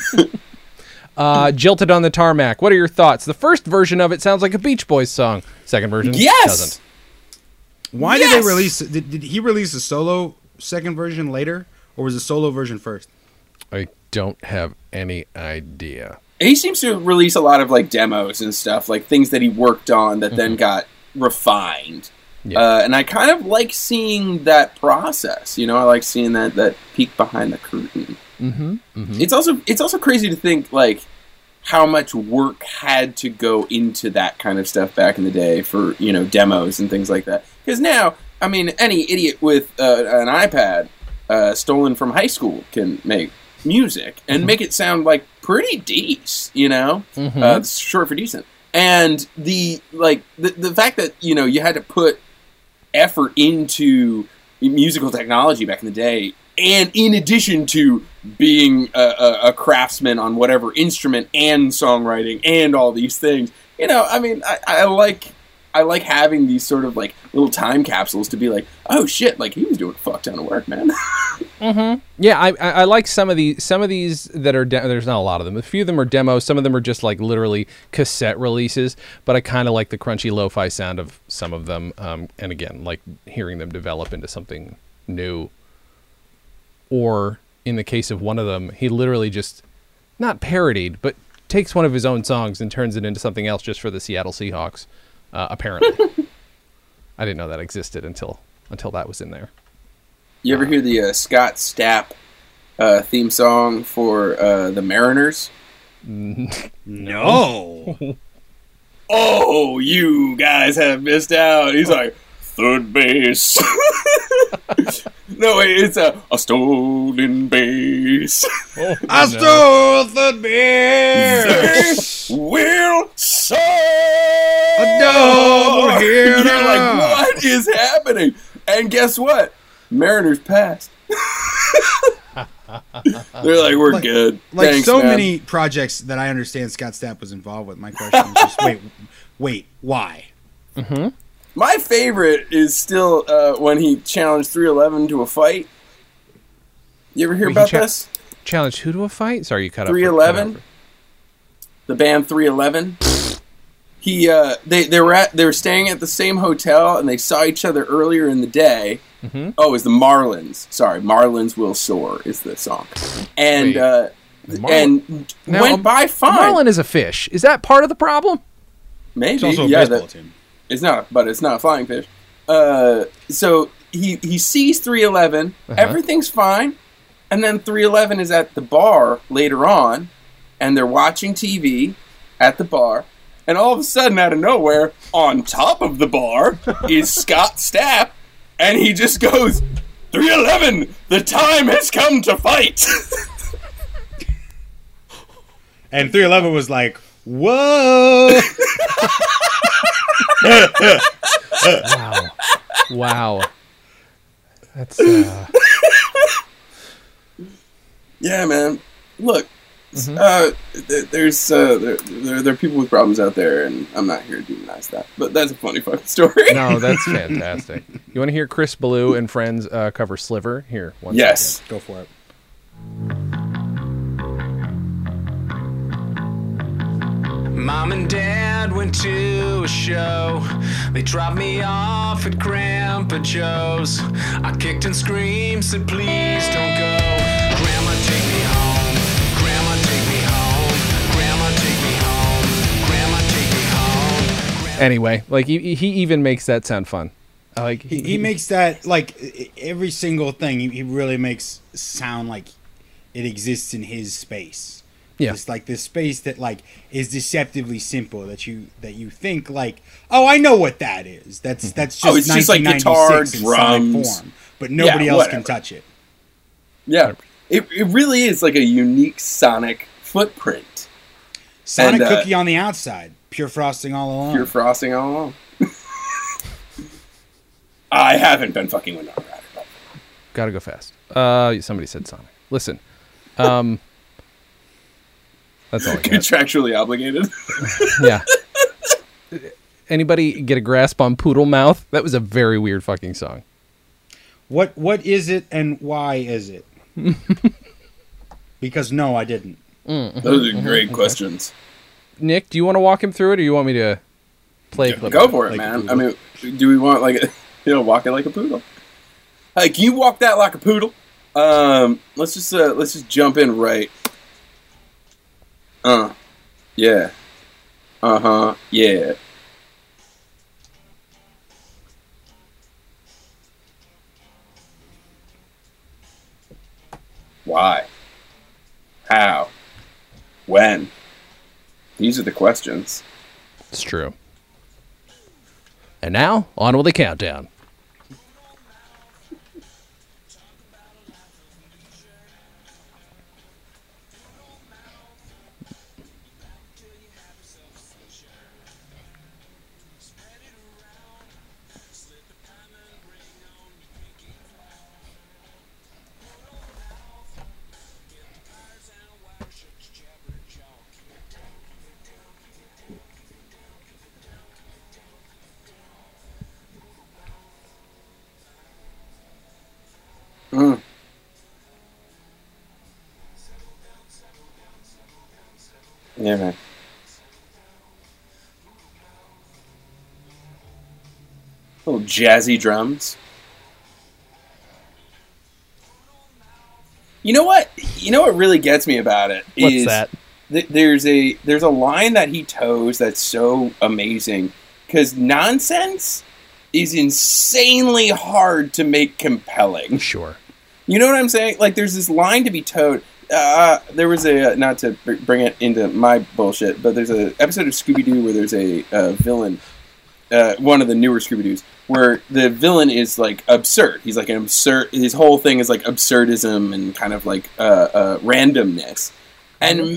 Jilted on the Tarmac. What are your thoughts? The first version of it sounds like a Beach Boys song. Second version Yes. doesn't. Why did Yes! they release? Did he release a solo second version later, or was the solo version first? I don't have any idea. He seems to release a lot of like demos and stuff, like things that he worked on that then got refined. Yeah. And I kind of like seeing that process. I like seeing that peek behind the curtain. It's also crazy to think like how much work had to go into that kind of stuff back in the day for demos and things like that. Because now, I mean, any idiot with an iPad stolen from high school can make music and make it sound like pretty decent. It's short for decent. And the fact that you had to put effort into musical technology back in the day, and in addition to being a craftsman on whatever instrument and songwriting and all these things, I mean, I like having these sort of like little time capsules to be like, oh shit, like he was doing a fuck ton of work, man. Yeah, I like some of these that are there's not a lot of them. A few of them are demos. Some of them are just like literally cassette releases. But I kind of like the crunchy lo-fi sound of some of them. And again, like hearing them develop into something new. Or in the case of one of them, he literally just not parodied, but takes one of his own songs and turns it into something else just for the Seattle Seahawks. Apparently, I didn't know that existed until that was in there. You ever hear the Scott Stapp theme song for the Mariners? No. Oh, you guys have missed out. He's like, third base. No, wait, it's a stolen base. I stole the beer. Will Son. A double hitter. You're like, what is happening? And guess what? Mariners passed. They're like, we're good. Like Thanks, so man. many projects that I understand Scott Stapp was involved with. My question is just, wait, why? My favorite is still when he challenged 311 to a fight. You ever hear Wait, about this? Challenge who to a fight? Sorry, you cut out. 311? The band 311. They were staying at the same hotel and they saw each other earlier in the day. Oh, it was the Marlins. Sorry, Marlins Will Soar is the song. And Now, went by fine. Marlin is a fish. Is that part of the problem? Maybe. It's also a yeah, baseball team. It's not, but it's not a flying fish. So he sees 311. Everything's fine. And then 311 is at the bar later on, and they're watching TV at the bar. And all of a sudden, out of nowhere, on top of the bar is Scott Stapp, and he just goes, 311, the time has come to fight. And 311 was like, whoa. Wow. That's Yeah, man. Look, there are people with problems out there, and I'm not here to demonize that. But that's a funny fucking story. no, that's fantastic. You want to hear Chris Ballou and friends cover Sliver? Here, one Yes. second. Go for it. Mom and Dad went to a show. They dropped me off at Grandpa Joe's. I kicked and screamed, said please don't go. Grandma, take me home. Grandma, take me home. Grandma, take me home. Grandma, take me home. Anyway, like he even makes that sound fun. Like He makes that, like, every single thing, he really makes sound like it exists in his space. Yeah. It's like this space that, like, is deceptively simple, that you think, like, oh, I know what that is. That's just Oh, it's just like guitar, 1996 in sonic drums. form. but nobody else whatever. can touch it. Yeah, it really is like a unique sonic footprint. Sonic And, cookie on the outside, pure frosting all along. Pure frosting all along. I haven't been fucking with Winona Ryder. Gotta go fast. Somebody said Sonic. Listen. That's all I got. Contractually obligated. Yeah. Anybody get a grasp on Poodle Mouth? That was a very weird fucking song. What is it and why is it? Because no, I didn't. Those are great questions. Nick, do you want to walk him through it, or you want me to play a clip? Go for it, Like a man. poodle. I mean, do we want like walking like a poodle? Hey, can you walk that like a poodle? Let's just jump in right. Yeah. Yeah. Why? How? When? These are the questions. It's true. And now, on with the countdown. Yeah, man. Little jazzy drums. You know what? You know what really gets me about it What's is that? There's a line that he toes that's so amazing because nonsense is insanely hard to make compelling. Sure. You know what I'm saying? Like, there's this line to be towed. There was a, not to bring it into my bullshit, but there's an episode of Scooby-Doo where there's a villain, one of the newer Scooby-Doos, where the villain is, like, absurd. He's, like, his whole thing is, like, absurdism and kind of, like, randomness. And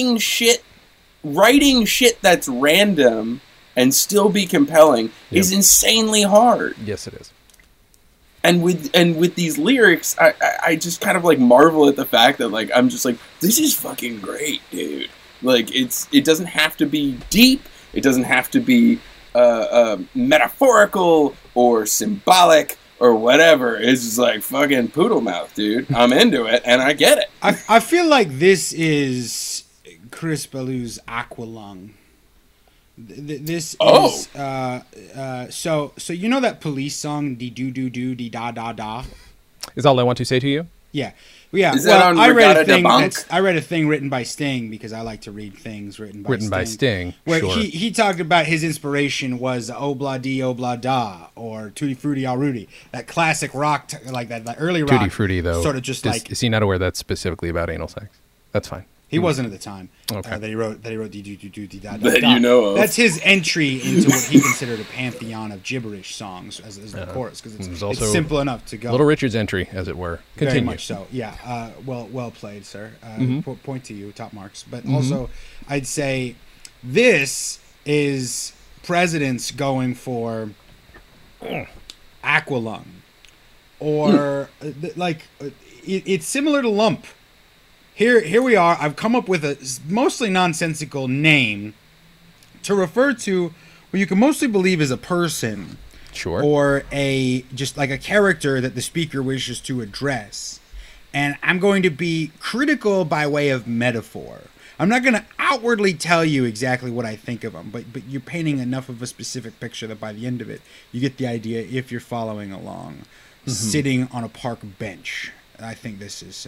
writing shit that's random and still be compelling is insanely hard. Yes, it is. And with these lyrics, I just kind of like marvel at the fact that like I'm just like, this is fucking great, dude. Like it doesn't have to be deep, it doesn't have to be metaphorical or symbolic or whatever. It's just like fucking poodle mouth, dude. I'm into it and I get it. I feel like this is Chris Ballou's Aqualung. This is so you know that Police song, "Dee doo doo doo dee da da da." Is all I want to say to you? Yeah. Is that on Regatta de Banque? I read a thing written by Sting because I like to read things written by Sting. Where Sure. he talked about his inspiration was Obla Dee Obla Da or Tutti Frutti All Rudy, that classic rock, like that early rock. Tutti Frutti, though. Sort of just like Is he not aware that's specifically about anal sex? That's fine. he wasn't at the time Okay. that he wrote Dee Doo Doo Doo Dee Da Da That Da. you know of. That's his entry into what he considered a pantheon of gibberish songs as the chorus because It was it's also simple enough to go. Little Richard's entry, as it were. Continue. Very much so. Yeah. Well played, sir. Point to you, top marks. But Mm-hmm. also, I'd say this is presidents going for Aqualung, or it's similar to Lump. Here we are. I've come up with a mostly nonsensical name to refer to what you can mostly believe is a person Sure. or just like a character that the speaker wishes to address. And I'm going to be critical by way of metaphor. I'm not going to outwardly tell you exactly what I think of them, but you're painting enough of a specific picture that by the end of it, you get the idea if you're following along. Sitting on a park bench. I think this is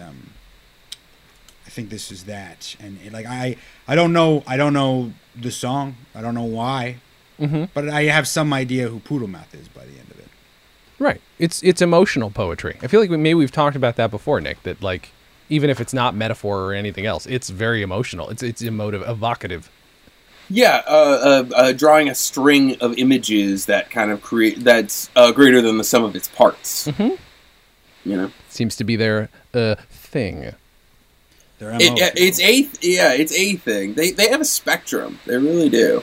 that. And I don't know the song. I don't know why. But I have some idea who Poodle Mouth is by the end of it. Right. It's emotional poetry. I feel like maybe we've talked about that before, Nick, that like even if it's not metaphor or anything else, it's very emotional. It's emotive, evocative. Yeah, drawing a string of images that kind of that's greater than the sum of its parts. You know, Seems to be their thing. Their MO. it's a thing. They have a spectrum. They really do.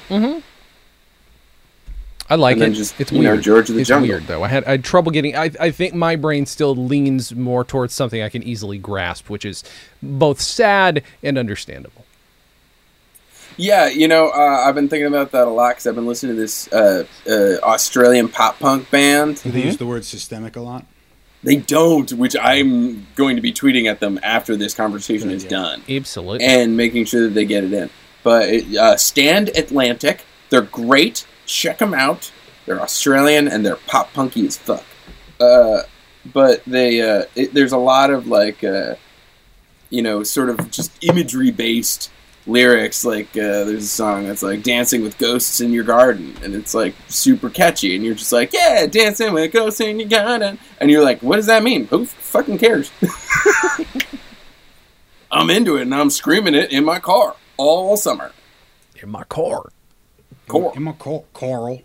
I like And then it. just, It's you know, weird. George of the it's Jungle. weird though. I had trouble getting. I think my brain still leans more towards something I can easily grasp, which is both sad and understandable. Yeah, you know, I've been thinking about that a lot because I've been listening to this Australian pop punk band. Do they use the word systemic a lot? They don't, which I'm going to be tweeting at them after this conversation is done. Absolutely. And making sure that they get it in. But Stand Atlantic, they're great. Check them out. They're Australian and they're pop punky as fuck. But they there's a lot of like, you know, sort of just imagery based lyrics. Like there's a song that's like dancing with ghosts in your garden, and it's like super catchy, and you're just like, yeah, dancing with ghosts in your garden, and you're like, what does that mean? Who fucking cares? I'm into it, and I'm screaming it in my car all summer. In my car. In my Coral.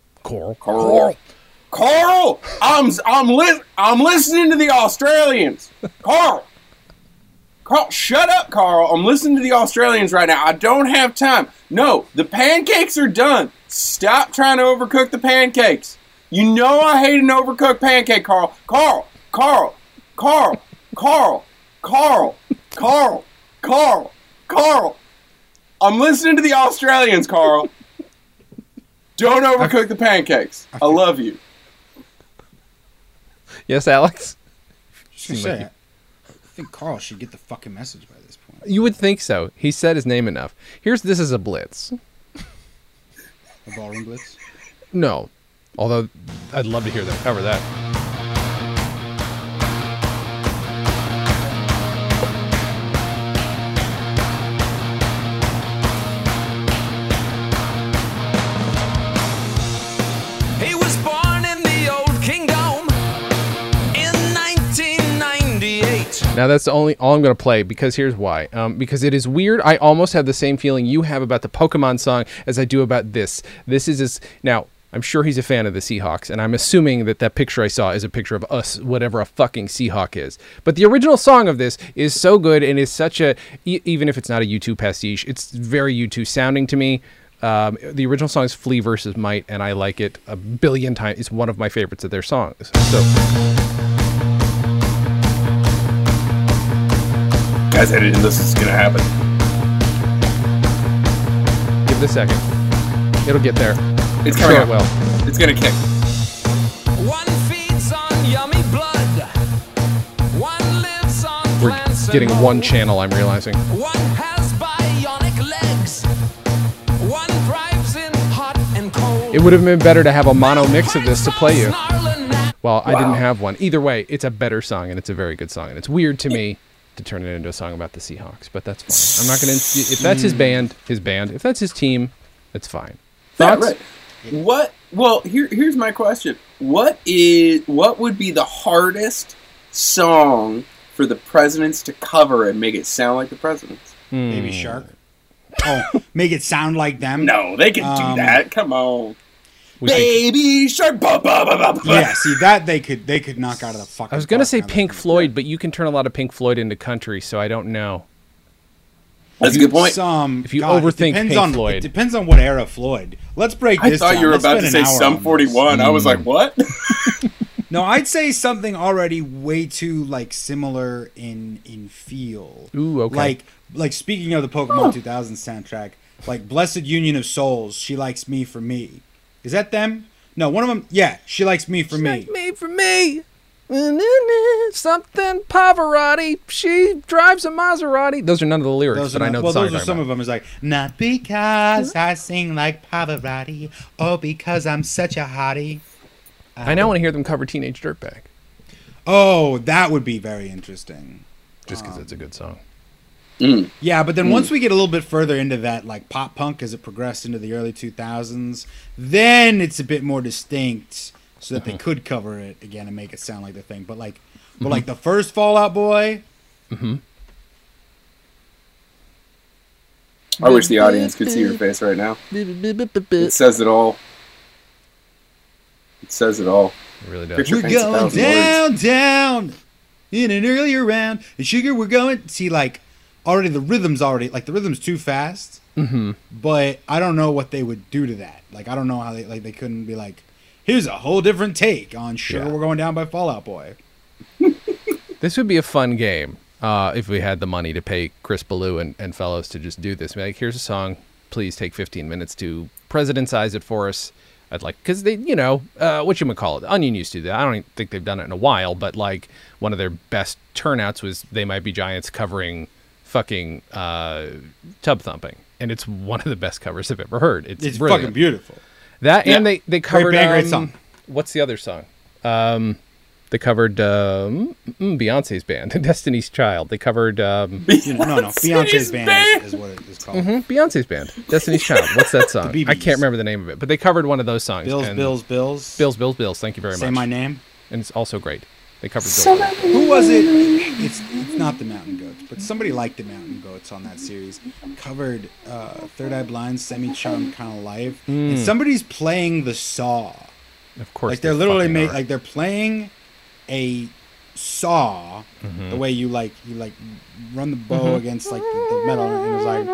Carl, I'm listening to the Australians. Carl, shut up, Carl. I'm listening to the Australians right now. I don't have time. No, the pancakes are done. Stop trying to overcook the pancakes. You know I hate an overcooked pancake, Carl. Carl. I'm listening to the Australians, Carl. Don't overcook the pancakes. I love you. Yes, Alex? Just gonna say, I think Carl should get the fucking message by this point. You would think so. He said his name enough. This is a blitz. A ballroom blitz. No. Although, I'd love to hear them cover that. He was born in the old kingdom in 1998. Now that's all I'm going to play because here's why. Because it is weird. I almost have the same feeling you have about the Pokemon song as I do about this. This is now. I'm sure he's a fan of the Seahawks, and I'm assuming that picture I saw is a picture of us, whatever a fucking Seahawk is. But the original song of this is so good and is such a, even if it's not a U2 pastiche, it's very U2 sounding to me. The original song is Flea versus Might, and I like it a billion times. It's one of my favorites of their songs. So. Guys, I didn't know this is going to happen. Give it a second. It'll get there. It's Sure coming it up. will. It's going to kick. One feeds on yummy blood. One lives on We're plants getting and one mold. channel, I'm realizing. One has bionic legs. One thrives in hot and cold. It would have been better to have a mono mix of this to play you. Snarling at Well, I didn't have one. Either way, it's a better song, and it's a very good song. And it's weird to me to turn it into a song about the Seahawks, but that's fine. I'm not going to... If that's his band. If that's his team, it's fine. Yeah, Thoughts? right. What? Well, here's my question. What would be the hardest song for the Presidents to cover and make it sound like the Presidents? Baby Shark. Oh, make it sound like them. No, they can do that. Come on. We think- Baby Shark. Ba, ba, ba, ba, ba. Yeah, see that they could knock out of the fucking. I was going to park say on that Pink thing. Floyd, but you can turn a lot of Pink Floyd into country, so I don't know. That's a good point. If you God, it overthink depends Pink on, Floyd. It depends on what era Floyd. Let's break I this thought down. you were Let's about to spend say an hour Sum on this. 41. I was like, what? No, I'd say something already way too like similar in feel. Ooh, okay. Like speaking of the Pokemon 2000 soundtrack, like Blessed Union of Souls, She Likes Me for Me. Is that them? No, one of them. Yeah, She Likes Me for Me. Made for me. Something Pavarotti. She drives a Maserati. Those are none of the lyrics, but I know the song. those are some of them. Is like not because I sing like Pavarotti, or because I'm such a hottie. I now want to hear them cover Teenage Dirtbag, Oh, that would be very interesting. just because it's a good song. Yeah, but then once we get a little bit further into that, like pop punk, as it progressed into the early 2000s, then it's a bit more distinct, so that they could cover it again and make it sound like the thing. But like the first Fall Out Boy, I wish the audience could see your face right now. It says it all. It says it all. It really does. Picture we're paints going 1,000 words. down. in an earlier round. And sugar, we're going. See, like, already the rhythm's too fast. Mm-hmm. But I don't know what they would do to that. Like, I don't know how they couldn't be like, here's a whole different take on Sugar, We're Going Down by Fall Out Boy. This would be a fun game if we had the money to pay Chris Ballou and fellows to just do this. Be like, here's a song. Please take 15 minutes to presidentize it for us. I'd like, because they, whatchamacallit, Onion used to do that. I don't even think they've done it in a while, but like one of their best turnouts was They Might Be Giants covering fucking Tub Thumping. And it's one of the best covers I've ever heard. It's brilliant. Fucking beautiful. That, and they covered, great song. What's the other song? They covered Beyonce's band, Destiny's Child. They covered... no, Beyonce's band is what it is called. Mm-hmm, Beyonce's band, Destiny's Child. What's that song? I can't remember the name of it, but they covered one of those songs. Bills. Bills. Thank you very much. Say My Name. And it's also great. They covered Bills. Who was it? It's not the Mountain Goats, but somebody like the Mountain Goats on that series covered Third Eye Blind, Semi-Chum Kind of Life. And somebody's playing the saw. Of course. Like they're literally they're playing a saw, the way you run the bow against like the metal, and it was like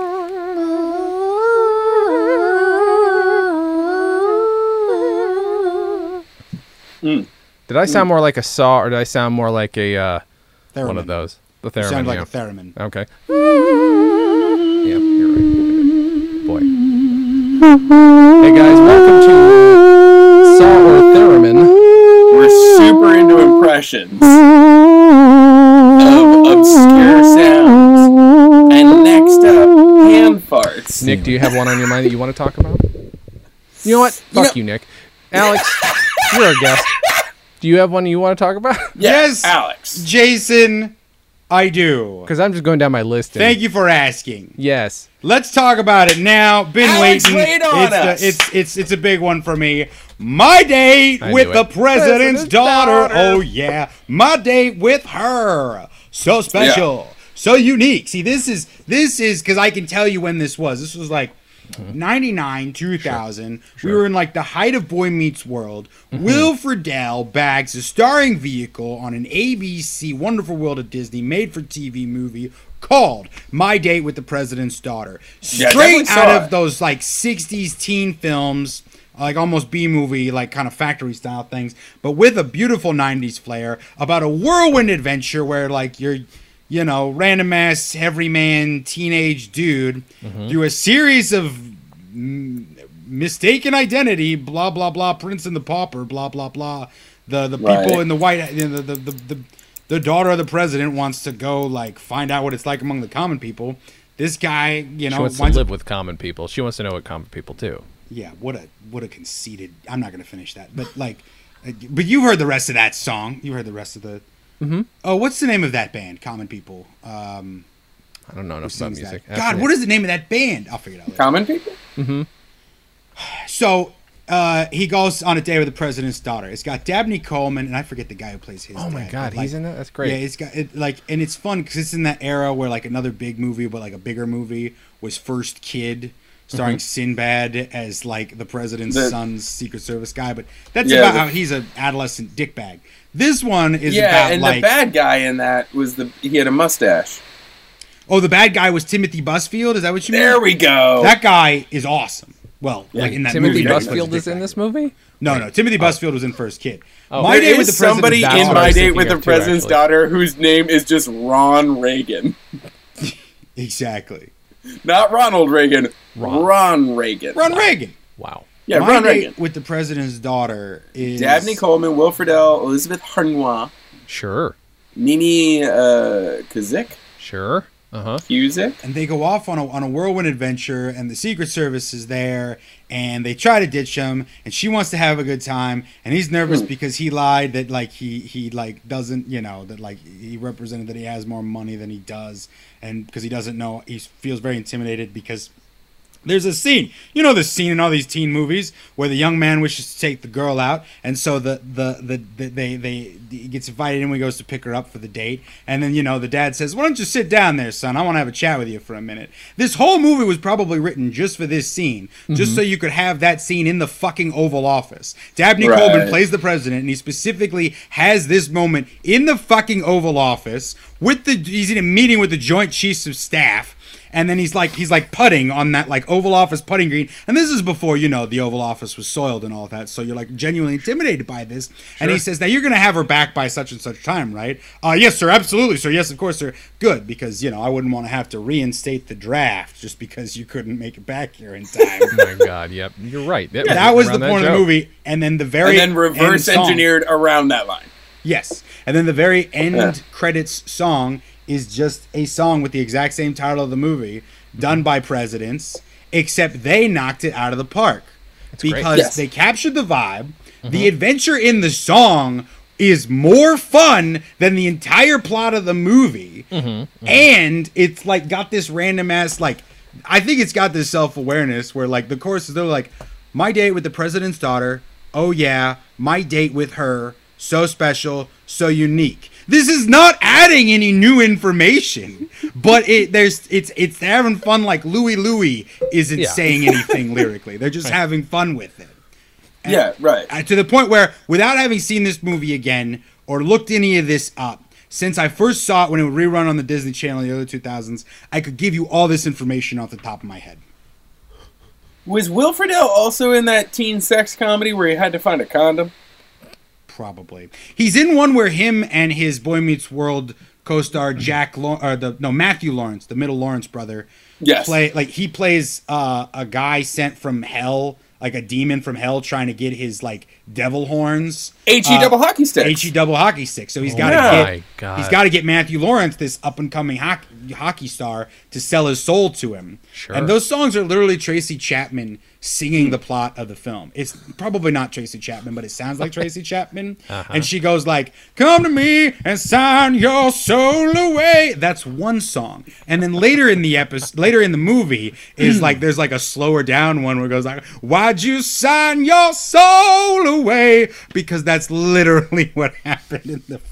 Did I sound more like a saw, or did I sound more like a theremin. One of those? The You theremin. sound like a theremin. Okay. Yeah, you're right. Boy. Hey guys, welcome to Saw or Theremin. We're super into impressions of obscure sounds. And next up, ham farts. Nick, do you have one on your mind that you want to talk about? You know what? Fuck you, Nick. Alex, you're a guest. Do you have one you want to talk about? Yes, Alex. Jason, I do. Because I'm just going down my list. Thank you for asking. Yes. Let's talk about it now. Been Alex waiting. laid on us. It's a big one for me. My date I with knew the it. president's daughter. Oh yeah, my date with her. So special, so unique. See, this is because I can tell you when this was. This was like 99, 2000. Sure. We were in like the height of Boy Meets World. Will Friedle bags a starring vehicle on an ABC Wonderful World of Disney made-for-TV movie called My Date with the President's Daughter. Straight definitely saw out it. of those like 60s teen films, like almost B-movie, like kind of factory style things, but with a beautiful 90s flair about a whirlwind adventure where like you're, random ass everyman teenage dude through a series of mistaken identity, blah blah blah, Prince and the Pauper, blah blah blah. The people in the white, the daughter of the president wants to go like find out what it's like among the common people. This guy, She wants to live with common people. She wants to know what common people do. Yeah, what a conceited. I'm not gonna finish that, but but you heard the rest of that song. You heard the rest of the. Oh, what's the name of that band? Common People. I don't know enough about music. God, what is the name of that band? I'll figure it out later. Common people? So he goes on a date with the president's daughter. It's got Dabney Coleman, and I forget the guy who plays his. Oh my dad, God, but, he's in that. That's great. Yeah, it's got it and it's fun because it's in that era where like another big movie, but like a bigger movie, was First Kid, starring Sinbad as like the president's son's Secret Service guy. But that's about how he's an adolescent dickbag. This one is about and like the bad guy in that was he had a mustache. Oh, the bad guy was Timothy Busfield. Is that what you mean? There we go. That guy is awesome. Well, like in that Timothy movie, Busfield is in this movie? No. Timothy Busfield was in First Kid. Oh. My There Date with the is somebody President's in Daughter. My was Date thinking with the of too, President's actually. Daughter whose name is just Ron Reagan. Exactly. Not Ronald Reagan. Ron Reagan. Ron Reagan. Wow. Yeah, My Ron Date Reagan. with the President's Daughter is Dabney Coleman, Will Friedle, Elizabeth Harnois, Sure. Nini Kazik, Sure. Uh-huh. Cusick. and they go off on a whirlwind adventure, and the Secret Service is there, and they try to ditch him, and she wants to have a good time, and he's nervous because he lied that like he like doesn't, that like he represented that he has more money than he does, and because he doesn't know, he feels very intimidated because There's a scene, you know, the scene in all these teen movies where the young man wishes to take the girl out, and so he gets invited in when he goes to pick her up for the date, and then, you know, the dad says, "Why don't you sit down there, son? I want to have a chat with you for a minute." This whole movie was probably written just for this scene, just so you could have that scene in the fucking Oval Office. Dabney Right. Coleman plays the president, and he specifically has this moment in the fucking Oval Office he's in a meeting with the Joint Chiefs of Staff. And then he's like putting on that like Oval Office putting green. And this is before, you know, the Oval Office was soiled and all that. So you're like genuinely intimidated by this. Sure. And he says, "Now you're going to have her back by such and such time, right?" "Yes, sir. Absolutely, sir. Yes, of course, sir." "Good, because, you know, I wouldn't want to have to reinstate the draft just because you couldn't make it back here in time." Oh my God, yep, you're right. That was the point of the movie. And then reverse engineered around that line. Yes. And then the very end credits song is just a song with the exact same title of the movie, done by presidents, except they knocked it out of the park. Because they captured the vibe. The adventure in the song is more fun than the entire plot of the movie. And it's like got this random ass, like, I think it's got this self-awareness where like the choruses, they're like, "My date with the president's daughter. Oh yeah, my date with her. So special, so unique." This is not adding any new information, but it's having fun. Like Louie isn't saying anything lyrically; they're just having fun with it. And, right. To the point where, without having seen this movie again or looked any of this up, since I first saw it when it would rerun on the Disney Channel in the early 2000s, I could give you all this information off the top of my head. Was Will Friedle also in that teen sex comedy where he had to find a condom? Probably. He's in one where him and his Boy Meets World co-star Matthew Lawrence, the middle Lawrence brother, he plays a guy sent from hell, like a demon from hell, trying to get his like devil horns. H-E double hockey sticks. H-E double hockey sticks. So he's got to get Matthew Lawrence, this up and coming hockey star, to sell his soul to him. Sure. And those songs are literally Tracy Chapman singing the plot of the film. It's probably not Tracy Chapman, but it sounds like Tracy Chapman. And she goes like, "Come to me and sign your soul away." That's one song. And then later in the movie is like there's like a slower down one where it goes like, "Why'd you sign your soul away?" Because that's literally what happened in the film.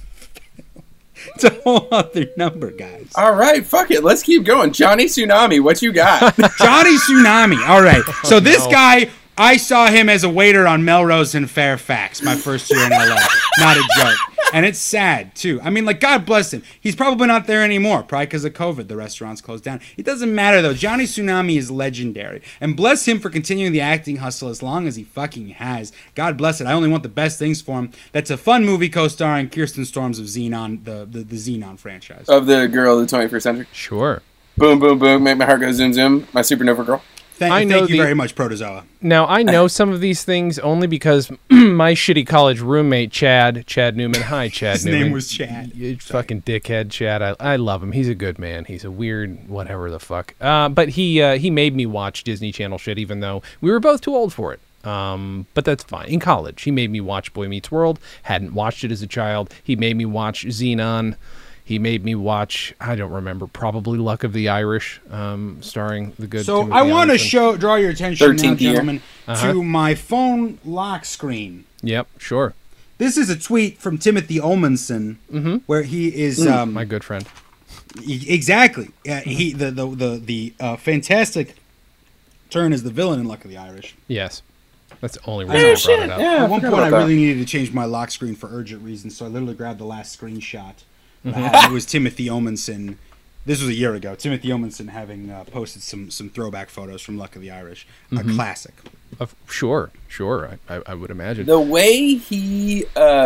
It's a whole other number, guys. All right, fuck it. Let's keep going. Johnny Tsunami, what you got? Johnny Tsunami. All right. So this guy, I saw him as a waiter on Melrose in Fairfax my first year in LA. Not a joke. And it's sad, too. I mean, like, God bless him. He's probably not there anymore, probably because of COVID. The restaurant's closed down. It doesn't matter, though. Johnny Tsunami is legendary. And bless him for continuing the acting hustle as long as he fucking has. God bless it. I only want the best things for him. That's a fun movie co-starring Kirsten Storms of Xenon, the Xenon franchise. Of the girl of the 21st century. Sure. Boom, boom, boom. Make my heart go zoom, zoom. My supernova girl. Thank you very much, Protozoa. Now, I know some of these things only because my shitty college roommate, Chad Newman. Hi, Chad His Newman. name was Chad. You fucking dickhead, Chad. I love him. He's a good man. He's a weird whatever the fuck. But he made me watch Disney Channel shit, even though we were both too old for it. But that's fine. In college, he made me watch Boy Meets World. Hadn't watched it as a child. He made me watch Xenon. He made me watch, I don't remember, probably Luck of the Irish, starring the good So Timothy I want Olyphant. to draw your attention now, 13th year. gentlemen, to my phone lock screen. Yep, sure. This is a tweet from Timothy Olmanson, where he is My good friend. exactly. He the fantastic turn as the villain in Luck of the Irish. Yes. That's the only reason I brought it up. Yeah, At one forgot point, I about that. really needed to change my lock screen for urgent reasons, so I literally grabbed the last screenshot. I had. It was Timothy Olmanson. This was a year ago. Timothy Olmanson having posted some throwback photos from Luck of the Irish. A classic. Sure. I would imagine. The way he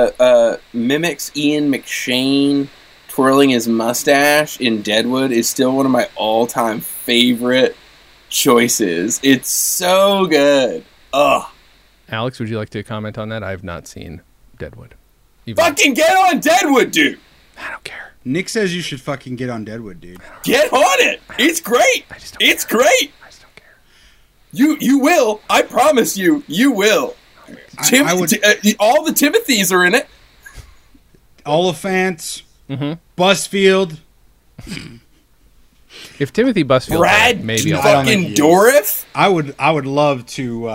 mimics Ian McShane twirling his mustache in Deadwood is still one of my all-time favorite choices. It's so good. Ugh. Alex, would you like to comment on that? I have not seen Deadwood. Even- Fucking get on Deadwood, dude! I don't care. Nick says you should fucking get on Deadwood, dude. Get on it! It's great! I just don't It's care. great! I just don't care. You will. I promise you, you will. I would- All the Timothys are in it. Oliphant, Busfield. If Timothy Busfield, Brad did it, maybe I'll don't fucking think he is. Dorif. I would love to,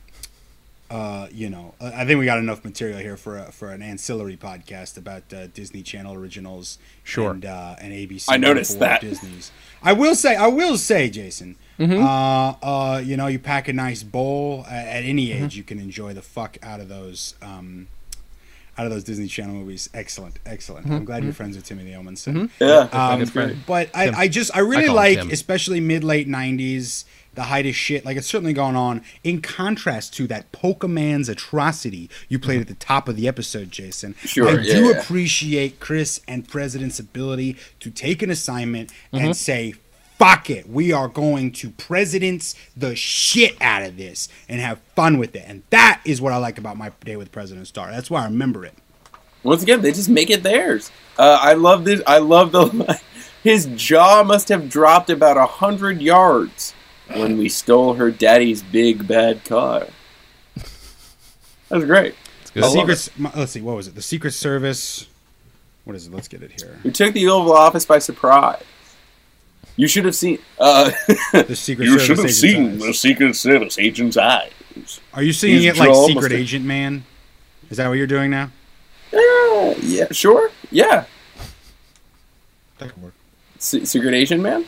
I think we got enough material here for an ancillary podcast about Disney Channel originals. Sure. And ABC. I noticed for that. Disney's. I will say, Jason. Mm-hmm. You pack a nice bowl at any age, you can enjoy the fuck out of those. Out of those Disney Channel movies, excellent. Mm-hmm. I'm glad you're friends with Timothy Elmanson. Yeah. Good friend. But I really call him like, Tim. especially mid-late 90s, the height of shit. Like, it's certainly gone on. In contrast to that Pokemon's atrocity you played at the top of the episode, Jason. Sure, I yeah, do yeah. appreciate Chris and President's ability to take an assignment Mm-hmm. and say, fuck it. We are going to Presidents the shit out of this and have fun with it. And that is what I like about My Day with President Star. That's why I remember it. Once again, they just make it theirs. I love this. I love the. His jaw must have dropped about 100 yards when we stole her daddy's big bad car. That's great. It's The good. Secret, let's see, what was it? The Secret Service. What is it? Let's get it here. We took the Oval Office by surprise. You should have seen. The Secret You Service. should have agent's seen eyes. the Secret Service agent's eyes. Are you seeing His it like jaw must Secret have- Agent Man? Is that what you're doing now? Yeah, sure. Yeah. That could work. Secret Asian Man?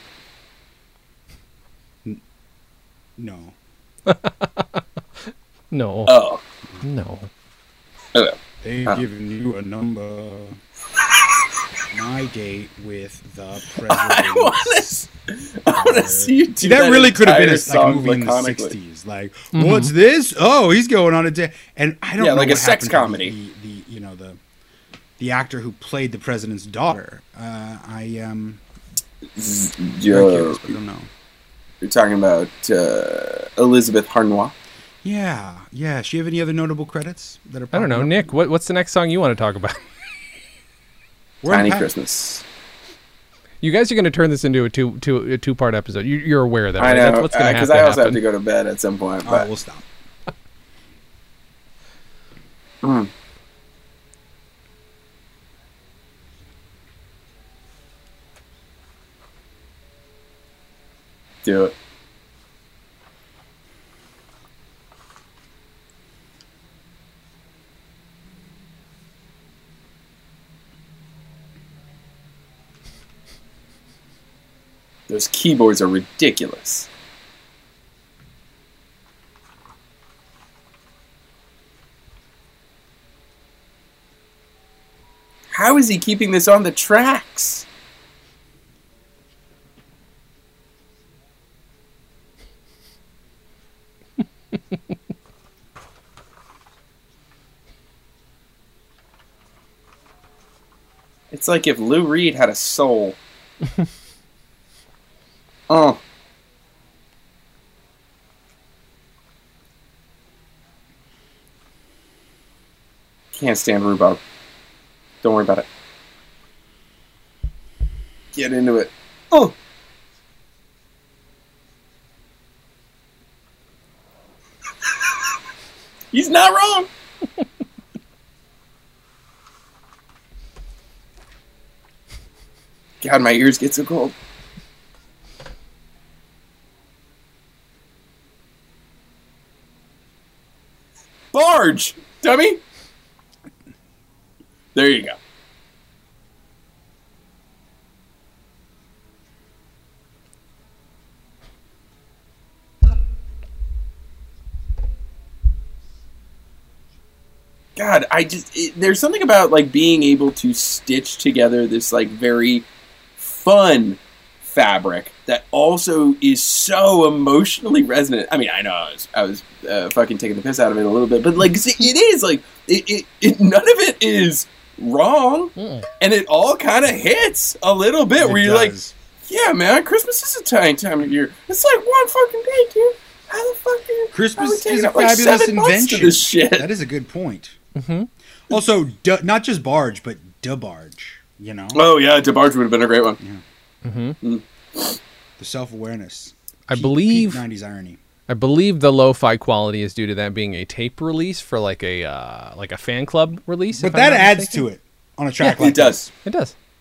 No. No. Oh. No. Okay. They've given you a number. My date with the I president. want to see you do See, that really could have been entire like a song movie in the laconically. 60s. Like, what's this? Oh, he's going on a day. And I don't Yeah, know like a what sex happened to comedy. The actor who played the president's daughter. I can't Yo, I don't know. you're talking about Elizabeth Harnois. Yeah. Does she have any other notable credits that are? I don't know, popping up? Nick. What's the next song you want to talk about? We're Tiny unpack- Christmas. You guys are going to turn this into a two-part episode. You're aware of that, I right? know, That's what's going to because happen. I also have to go to bed at some point. All right, But we'll stop. do it. Those keyboards are ridiculous. How is he keeping this on the tracks? It's like if Lou Reed had a soul. Oh. Can't stand rhubarb. Don't worry about it. Get into it. Oh. He's not wrong. God, my ears get so cold. Barge, dummy. There you go. God, there's something about like being able to stitch together this like very fun fabric that also is so emotionally resonant. I mean, I know I was fucking taking the piss out of it a little bit, but like see, it is like it none of it is wrong, and it all kind of hits a little bit where you're like, yeah, man, Christmas is a tiny time of year. It's like one fucking day, dude. How the fuck are you? Christmas how are we is taking a up, like, fabulous 7 months to invention. this shit. That is a good point. Also, not just barge, but DeBarge. You know, Oh yeah, DeBarge would have been a great one. the self-awareness. I believe- peak 90s irony. I believe the lo-fi quality is due to that being a tape release for like a fan club release. But that adds to it on a track Yeah, like it does. It does.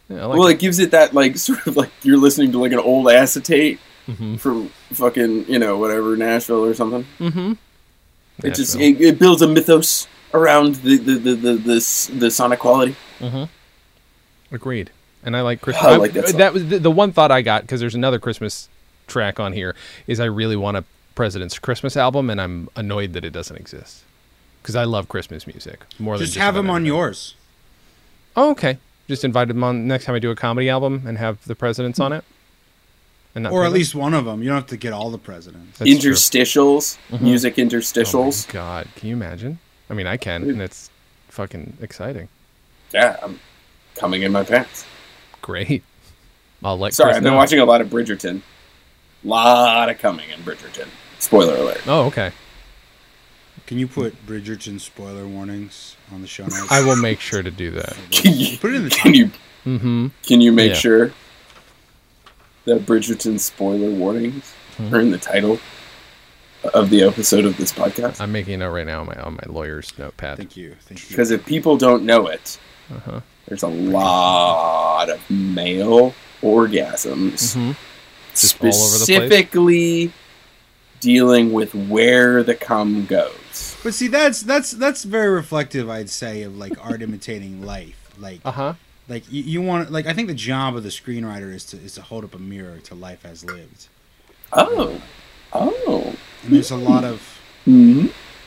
Yeah, I like Well, it. it gives it that like sort of like you're listening to like an old acetate Mm-hmm. from fucking whatever Nashville or something. Mm-hmm. It just it builds a mythos around the sonic quality. Agreed. And I like Christmas. I like that song. That was the one thought I got, because there's another Christmas track on here, is I really want a President's Christmas album, and I'm annoyed that it doesn't exist. Because I love Christmas music more than Just have about him on anything. yours. Oh, okay. Just invite him on next time I do a comedy album and have the presidents on it. And not Or play at them? least one of them. You don't have to get all the presidents. That's true. Interstitials, music Oh interstitials. my God, can you imagine? I mean, I can, and it's fucking exciting. Yeah, I'm coming in my pants. Great. I'll let Sorry, Chris I've been know. watching a lot of Bridgerton. Lot of coming in Bridgerton. Spoiler alert. Oh, okay. Can you put Bridgerton spoiler warnings on the show notes? I will make sure to do that. Can you, Put it in the can you Mm-hmm. can you make Yeah. sure that Bridgerton spoiler warnings Hmm. are in the title of the episode of this podcast? I'm making a note right now on my lawyer's notepad. Thank you. Thank you. Because if people don't know it, Uh-huh. there's a lot of male orgasms Mhm. Just all over the place? specifically dealing with where the cum goes. But see, that's very reflective, I'd say, of like art imitating life. Like, Uh-huh. like you want, like, I think the job of the screenwriter is to hold up a mirror to life as lived. Oh. And there's a lot of Hmm.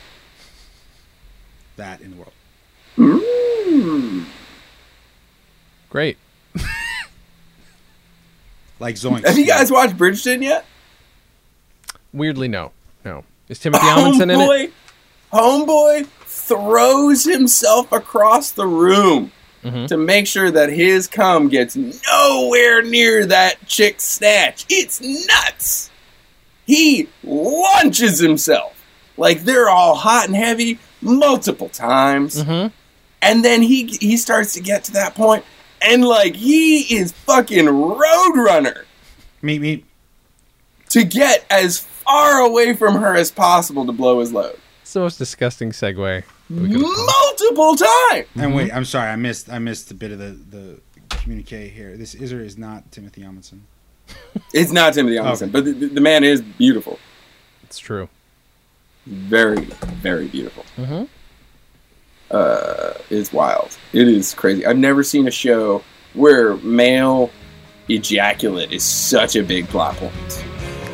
that in the world. Mm. Great. Like Zoinks. Have you guys watched Bridgerton yet? Weirdly, no. No. Is Timothy Amundsen in it? Homeboy throws himself across the room Mhm. to make sure that his cum gets nowhere near that chick's snatch. It's nuts. He launches himself like they're all hot and heavy multiple times, Mhm. and then he starts to get to that point, and like he is fucking Roadrunner Meet. to get as far away from her as possible to blow his load. It's the most disgusting segue. we could've pulled. Multiple times. And wait, I'm sorry, I missed a bit of the communique here. This is or is not Timothy Amundsen. It's not Timothy Amundsen, Okay. but the man is beautiful. It's true. Very, very beautiful. Mhm. It's wild. It is crazy. I've never seen a show where male ejaculate is such a big plot point.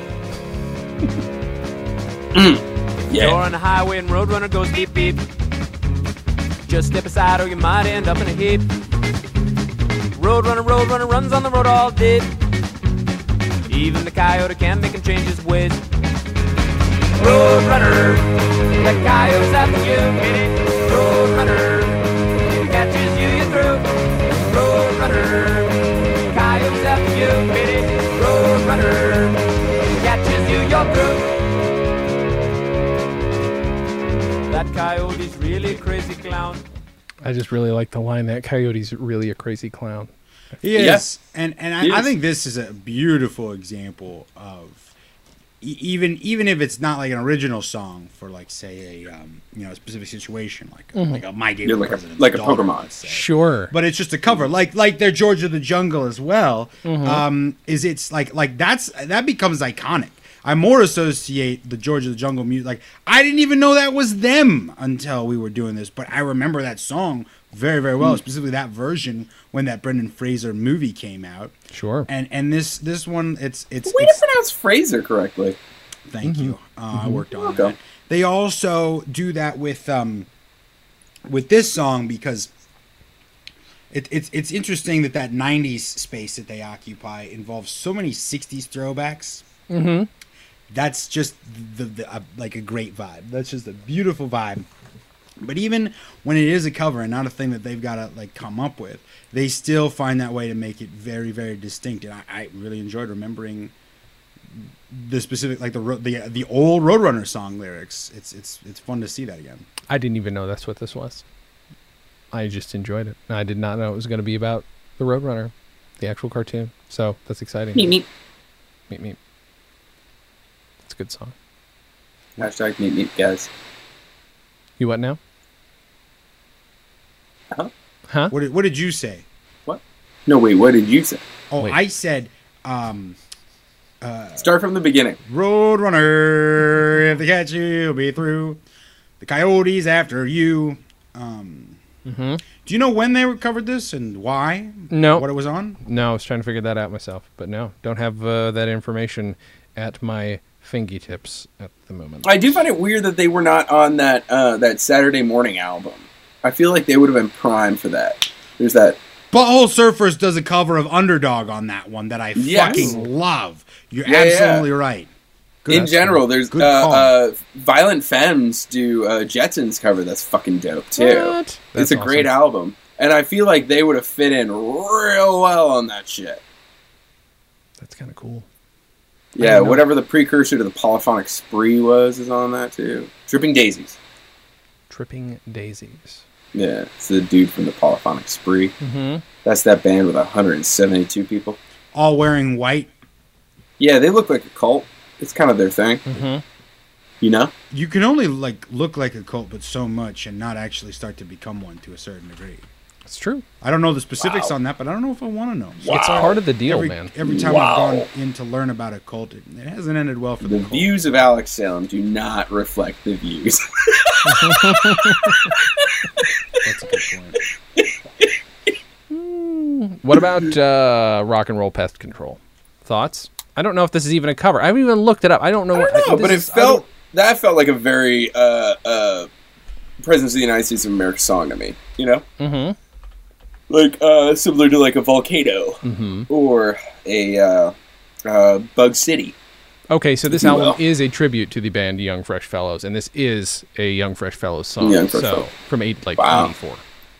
You're Yeah. on the highway and Roadrunner goes beep beep. Just step aside or you might end up in a heap. Roadrunner runs on the road all day. Even the coyote can't make him change his ways. Roadrunner, the coyote's after you. Roadrunner, he catches you, you're through. Roadrunner, coyote's after you. Roadrunner, he catches you, you're through. That coyote's really a crazy clown. I just really like the line, that coyote's really a crazy clown. He is, Yes. and He I is. think this is a beautiful example of even if it's not like an original song for like say a a specific situation like a My Game Yeah, for like a- President's like a Daughter, Pokemon. let's say. Sure. But it's just a cover, like their George of the Jungle as well. Is it's like that becomes iconic. I more associate the George of the Jungle music. Like I didn't even know that was them until we were doing this, but I remember that song very very well, specifically that version when that Brendan Fraser movie came out. Sure. And this one it's Way to pronounce Fraser correctly. thank you. I worked on Welcome. that. They also do that with this song because it's interesting that 90s space that they occupy involves so many 60s throwbacks. Mm-hmm. That's just like a great vibe. That's just a beautiful vibe. But even when it is a cover and not a thing that they've got to like come up with, they still find that way to make it very, very distinct. And I really enjoyed remembering the specific, like the old Roadrunner song lyrics. It's fun to see that again. I didn't even know that's what this was. I just enjoyed it. I did not know it was going to be about the Roadrunner, the actual cartoon. So that's exciting. Meep meep. Meep. It's a good song. Hashtag meep meep, guys. You what now? Huh? Huh? What did you say? Meep No, wait, what did you say? Oh, Wait. I said, Start from the beginning. Roadrunner, if they catch you, you'll be through. The Coyotes after you. Do you know when they covered this and why? No. What it was on? No, I was trying to figure that out myself, but no, don't have that information at my fingertips at the moment. I do find it weird that they were not on that that Saturday Morning album. I feel like they would have been prime for that. There's that. Butthole Surfers does a cover of Underdog on that one that I Yes. fucking love. You're Yeah, absolutely right. In general, there's Good call. Violent Femmes do Jetsons cover that's fucking dope too. What? It's That's a great awesome. album, and I feel like they would have fit in real well on that shit. That's kind of cool. Yeah, know. whatever the precursor to the Polyphonic Spree was is on that too. Tripping Daisies. Tripping Daisies. Yeah, it's the dude from the Polyphonic Spree. Mm-hmm. That's that band with 172 people. All wearing white. Yeah, they look like a cult. It's kind of their thing. Mm-hmm. You know? You can only like look like a cult, but so much, and not actually start to become one to a certain degree. It's true. I don't know the specifics Wow. on that, but I don't know if I want to know. It's part of the deal, man. Every time I've gone in to learn about a cult, it hasn't ended well for the The cult. views of Alex Salem do not reflect the views. That's a good point. What about Rock and Roll Pest Control? Thoughts? I don't know if this is even a cover. I haven't even looked it up. I don't know. I don't know, but that felt like a very Presidents of the United States of America song to me. You know? Mm-hmm. Like, similar to like a Volcano or a Bug City. Okay, so this If you album will. is a tribute to the band Young Fresh Fellows, and this is a Young Fresh Fellows song. Young Fresh so Fellows. from Wow. 84.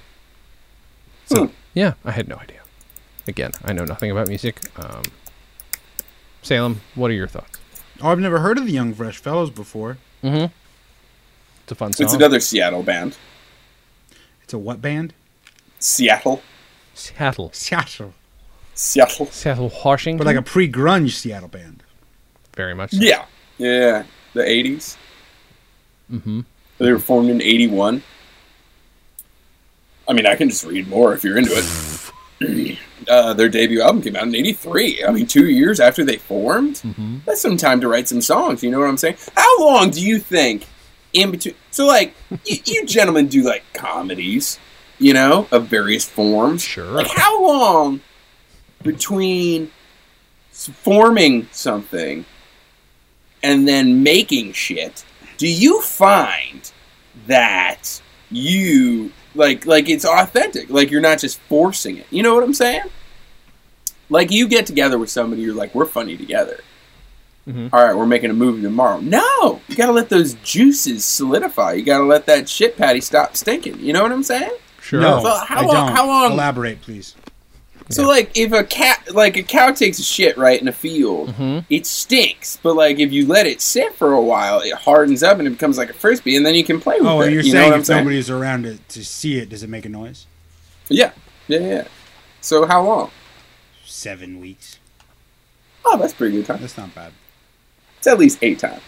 So yeah, I had no idea. Again, I know nothing about music. Salem, what are your thoughts? Oh, I've never heard of the Young Fresh Fellows before. Mm-hmm. It's a fun song. It's another Seattle band. It's a what band? Seattle. Seattle. Seattle. Seattle, Washington. But like a pre-grunge Seattle band. Very much so. Yeah. Yeah. The 80s. Mm-hmm. They were formed in 81. I mean, I can just read more if you're into it. Their debut album came out in 83. I mean, 2 years after they formed? Mm-hmm. That's some time to write some songs, you know what I'm saying? How long do you think in between... So, like, you gentlemen do, like, comedies, you know, of various forms. Sure. Like, how long between forming something and then making shit do you find that you... Like it's authentic. Like, you're not just forcing it. You know what I'm saying? Like, you get together with somebody, you're like, we're funny together. Mm-hmm. All right, we're making a movie tomorrow. No! You gotta let those juices solidify. You gotta let that shit patty stop stinking. You know what I'm saying? Sure. No, So how I long- don't. how long- Elaborate, please. So, like, if a cow takes a shit, right, in a field, it stinks. But, like, if you let it sit for a while, it hardens up and it becomes like a Frisbee, and then you can play with Oh, it. you're You know saying what I'm if saying? nobody's around to see it, does it make a noise? Yeah. Yeah. So, how long? 7 weeks. Oh, that's pretty good time. That's not bad. It's at least 8 times.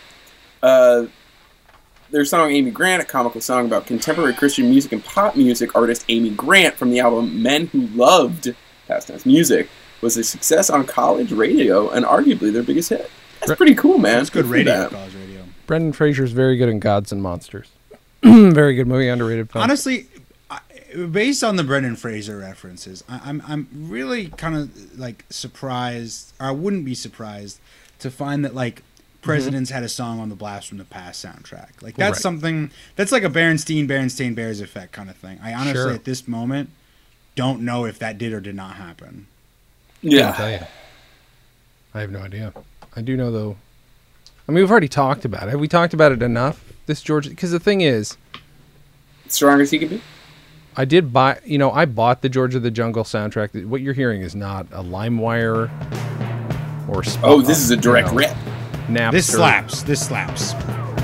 Their song Amy Grant, a comical song about contemporary Christian music and pop music artist Amy Grant from the album Men Who Loved Past Tense Music, was a success on college radio and arguably their biggest hit. That's pretty cool, man. That's good for radio, that. college radio. Brendan Fraser's very good in Gods and Monsters. Very good movie, underrated film. Honestly, based on the Brendan Fraser references, I'm really kind of like surprised, or I wouldn't be surprised to find that like Presidents had a song on the Blast from the Past soundtrack. Like that's Right. something that's like a Berenstain Bears effect kind of thing. I honestly Sure. at this moment don't know if that did or did not happen. I'll Yeah. tell you. I have no idea. I do know, though. I mean, we've already talked about it. Have we talked about it enough? This George, because the thing is, Strong as he could be. I did buy. I bought the George of the Jungle soundtrack. What you're hearing is not a LimeWire or. Oh, this is a direct rip. Napster. This slaps. This slaps.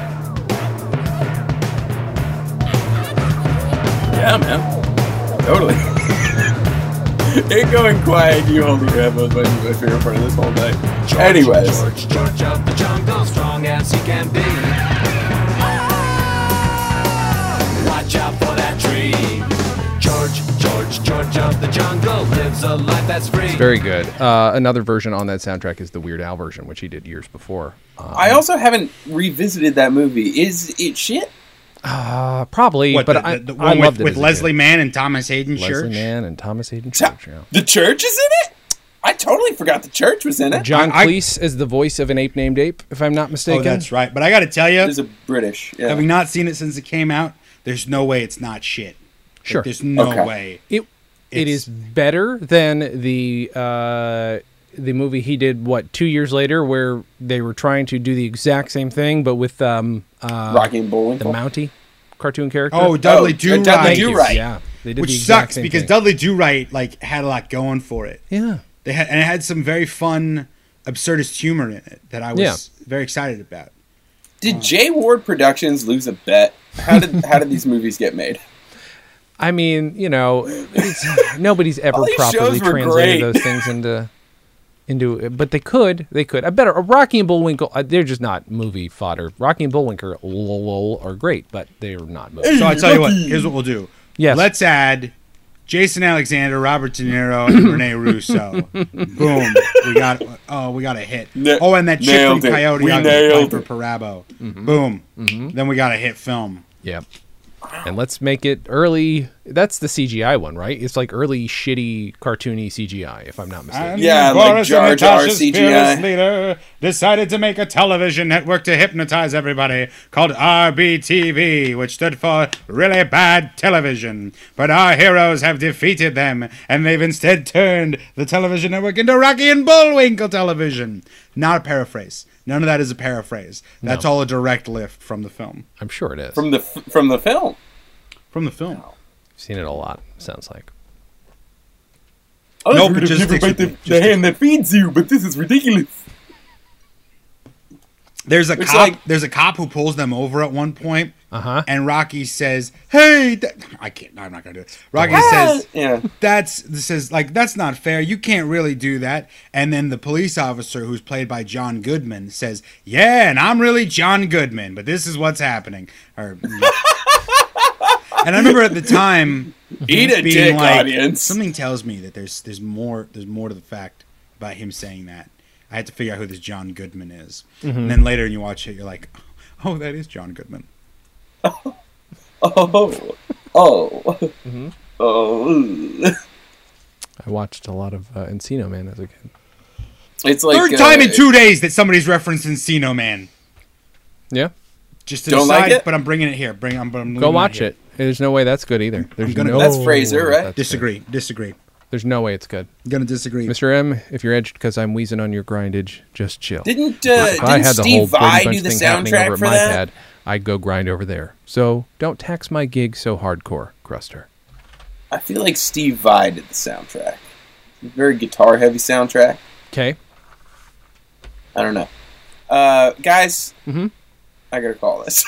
Yeah, man. Totally. It going quiet, you holding your headphones might be my favorite part of this whole night. Anyways. George of the jungle, strong as he can be. Watch out for that tree. George of the jungle lives a life that's free. Very good. Another version on that soundtrack is the Weird Al version, which he did years before. I also haven't revisited that movie. Is it shit? Probably, What, but the I one loved it with as a Leslie kid. Mann and Thomas Hayden Leslie Church? Mann and Thomas Hayden Church. Yeah. The Church is in it? I totally forgot the Church was in it. John I- Cleese is the voice of an ape named Ape, if I'm not Oh, mistaken. that's right. But I got to tell you, There's a British. Yeah. having not seen it since it came out, there's no way it's not shit. Like, Sure. there's no Okay. way. It It's- is better than the movie he did 2 years later, where they were trying to do the exact same thing, but with Rocky and the Bullwinkle. Mountie cartoon character. Oh, Dudley Dudley Do-Right. Thank you. Do-Right. Yeah, they did Which the exact sucks same because thing. Dudley Do-Right like had a lot going for it. Yeah. And it had some very fun absurdist humor in it that I was very excited about. Did J. Ward Productions lose a bet? How did these movies get made? I mean, nobody's ever All these properly shows were translated great. those things into, but they could. A better Rocky and Bullwinkle. They're just not movie fodder. Rocky and Bullwinkle are great, but they're not movies. So I tell you what, here's what we'll do. Yes. Let's add Jason Alexander, Robert De Niro, and Rene Russo. Boom. We got a hit. And that chick from Nailed it. Coyote We Ugly, nailed Piper it. Parabo. Boom. Then we got a hit film. Yep. And let's make it early. That's the CGI one, right? It's like early, shitty, cartoony CGI, if I'm not mistaken. Yeah, like Boris Jar and Jar Natasha's CGI. fearless leader decided to make a television network to hypnotize everybody called RBTV, which stood for Really Bad Television. But our heroes have defeated them, and they've instead turned the television network into Rocky and Bullwinkle Television. Not a paraphrase. None of that is a paraphrase. That's all a direct lift from the film. I'm sure it is. From the film. From the film. I've seen it a lot, sounds like. I Nope, would it just give you sticks by with the me. hand that feeds you, but this is ridiculous. There's a It's cop. like- There's a cop who pulls them over at one point, Uh-huh. and Rocky says, "Hey, I can't. I'm not gonna do it." Rocky says, Yeah. That's not fair. You can't really do that." And then the police officer, who's played by John Goodman, says, "Yeah, and I'm really John Goodman, but this is what's happening." And I remember at the time Eat a being dick, like, audience. something tells me that there's more to the fact about him saying that. I had to figure out who this John Goodman is. And then later when you watch it, you're like, "Oh, that is John Goodman." Oh. I watched a lot of Encino Man as a kid. It's like Third time in 2 days that somebody's referenced Encino Man. Yeah. Just to Don't decide, like it? but I'm bringing it here. I'm Go leaving watch here. it. There's no way that's good either. There's gonna- no That's Fraser, right? that's Disagree. good. There's no way it's good. I'm gonna disagree. Mr. M, if you're edged because I'm wheezing on your grindage, just chill. Didn't If I had the whole Steve Brady Vai Bunch do the thing happening over soundtrack at for my that? pad, I'd go grind over there. So don't tax my gig so hardcore, Cruster. I feel like Steve Vai did the soundtrack. Very guitar heavy soundtrack. Okay. I don't know. Guys, I gotta call this.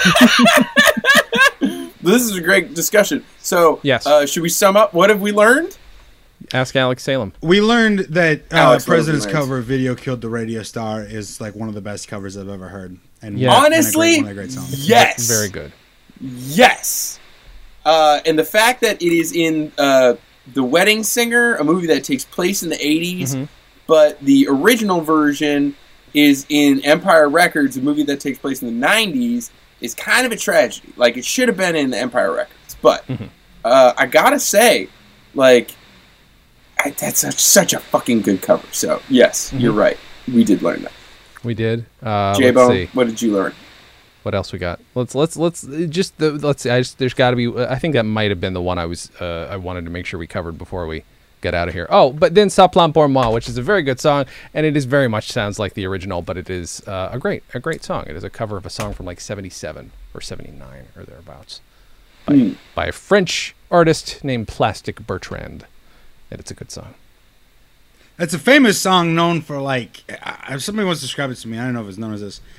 This is a great discussion. So, Yes. should we sum up? What have we learned? Ask Alex Salem. We learned that Alex, what President's have we learned? cover of "Video Killed the Radio Star" is like one of the best covers I've ever heard. And Yeah. Honestly, one of the great songs. yes. Very good. Yes. And the fact that it is in The Wedding Singer, a movie that takes place in the 80s, but the original version is in Empire Records, a movie that takes place in the 90s, is kind of a tragedy. Like, it should have been in Empire Records. But I gotta say, like, that's such a fucking good cover. So, yes, you're right. We did learn that. We did. Let's J-Bone, see. what did you learn? What else we got? Let's see. There's got to be. I think that might have been the one I wanted to make sure we covered before we get out of here. Oh, but then "Ça plante pour moi," which is a very good song, and it is very much sounds like the original, but it is a great song. It is a cover of a song from like '77 or '79 or thereabouts by a French artist named Plastic Bertrand, and it's a good song. It's a famous song known for like. If somebody wants to describe it to me, I don't know if it's known as this,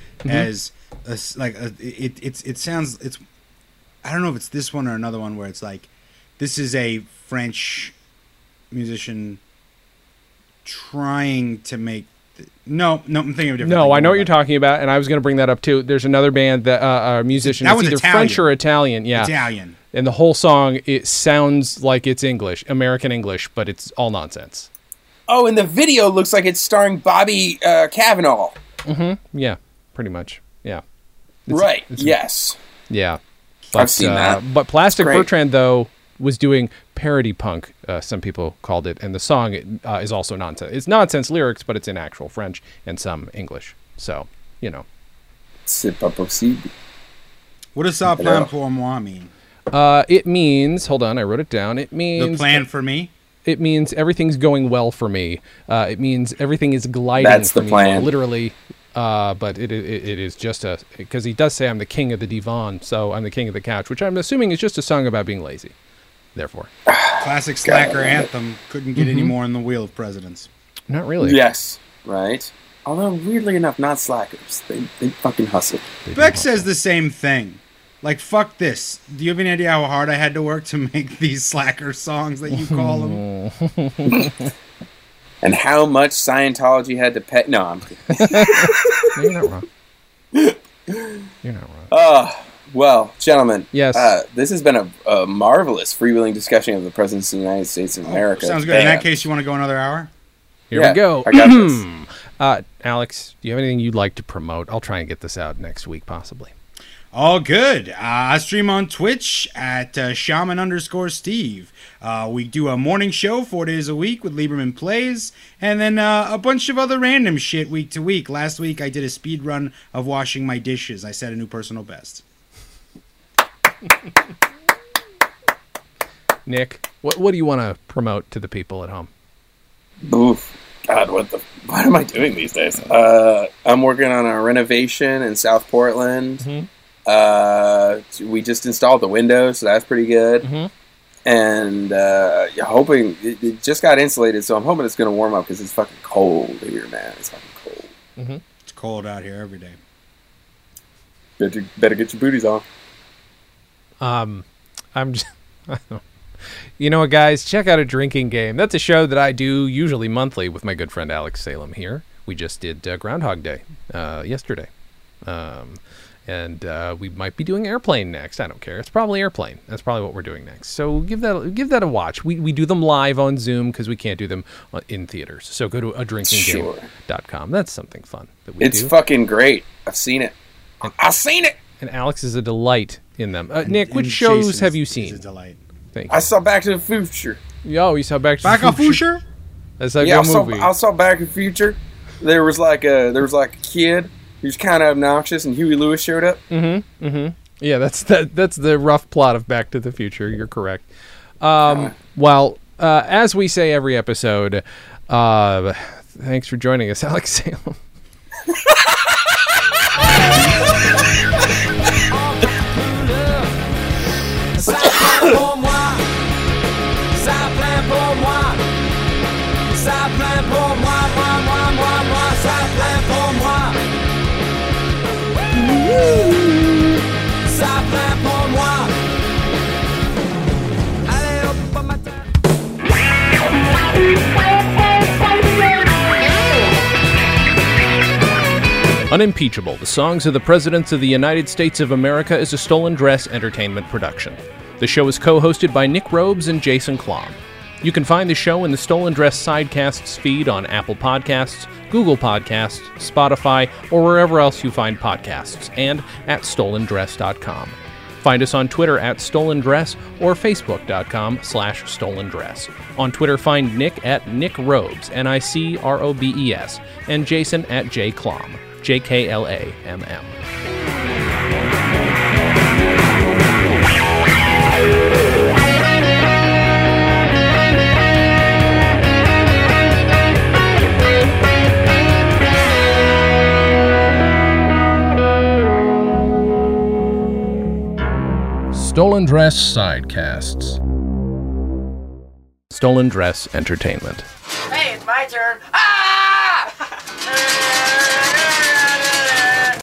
it sounds. It's. I don't know if it's this one or another one where it's like, this is a French musician trying to make No, I'm thinking of a different. No, thing. I know what you're talking about, and I was going to bring that up too. There's another band that a musician. That It's one's either Italian. French or Italian. Yeah, Italian. And the whole song, it sounds like it's English, American English, but it's all nonsense. Oh, and the video looks like it's starring Bobby Cavanaugh. Yeah, pretty much. Yeah. Right. Yes. Yeah. I've seen that. But Plastic Great. Bertrand, though, was doing parody punk, some people called it, and the song is also nonsense. It's nonsense lyrics, but it's in actual French and some English. So, you know. C'est pas possible. What does "ça plan pour moi" mean? It means, hold on, I wrote it down. It The means plan for me. It means everything's going well for me. It means everything is gliding. That's for the me, plan. literally. But it is just because he does say I'm the king of the divan, so I'm the king of the couch, which I'm assuming is just a song about being lazy. Therefore, Classic slacker anthem. Couldn't get any more in the wheel of presidents. not really. Yes. Right. Although weirdly enough, not slackers. They fucking hustle. Beck says the same thing. Like, fuck this. Do you have any idea how hard I had to work to make these slacker songs that you call them? And how much Scientology had to pay. No, I'm kidding. No, you're not wrong. You're not wrong. Well, gentlemen. Yes. This has been a marvelous freewheeling discussion of the Presidents of the United States of America. Sounds good. In that case, you want to go another hour? Here we go. I got this. Alex, do you have anything you'd like to promote? I'll try and get this out next week, possibly. All good. I stream on Twitch at shaman_Steve. We do a morning show 4 days a week with Lieberman Plays, and then a bunch of other random shit week to week. Last week I did a speed run of washing my dishes. I set a new personal best. Nick, what do you want to promote to the people at home? Oof. God, what am I doing these days? I'm working on a renovation in South Portland. Mm-hmm. We just installed the windows, so that's pretty good. Mm-hmm. And hoping it just got insulated, so I'm hoping it's going to warm up because it's fucking cold here, man. It's fucking cold. Mm-hmm. It's cold out here every day. Better get your booties on. I'm just, I don't know. You know what, guys? Check out A Drinking Game. That's a show that I do usually monthly with my good friend Alex Salem here. We just did Groundhog Day yesterday. And we might be doing Airplane next. I don't care. It's probably Airplane. That's probably what we're doing next. So give that a watch. We do them live on Zoom because we can't do them in theaters. So go to adrinkinggame.com. That's something fun that we do. It's fucking great. I've seen it. I've seen it. And Alex is a delight in them. Nick, And which shows Jason have you is a seen? delight. Thank I you. saw Back to the Future. Yo, you saw Back to Back the off Future? That's a Yeah, good movie. I saw Back to the Future. There was like a kid who's kind of obnoxious, and Huey Lewis showed up. Yeah, that's the rough plot of Back to the Future. You're correct. Well, as we say every episode, thanks for joining us, Alex Salem. Ça plaint pour moi, ça plaint pour moi, ça plaint pour moi, moi, ça plaint pour moi. Ça plaint pour moi. Allez hop, pas matin. Unimpeachable, the songs of the Presidents of the United States of America is a Stolen Dress entertainment production. The show is co-hosted by Nick Robes and Jason Klom. You can find the show in the Stolen Dress Sidecasts feed on Apple Podcasts, Google Podcasts, Spotify, or wherever else you find podcasts, and at stolendress.com. Find us on Twitter at stolendress or facebook.com/stolendress. On Twitter, find Nick at Nick Robes, NICROBES, and Jason at jklom, JKLAMM. Stolen Dress Sidecasts. Stolen Dress Entertainment. Hey, it's my turn.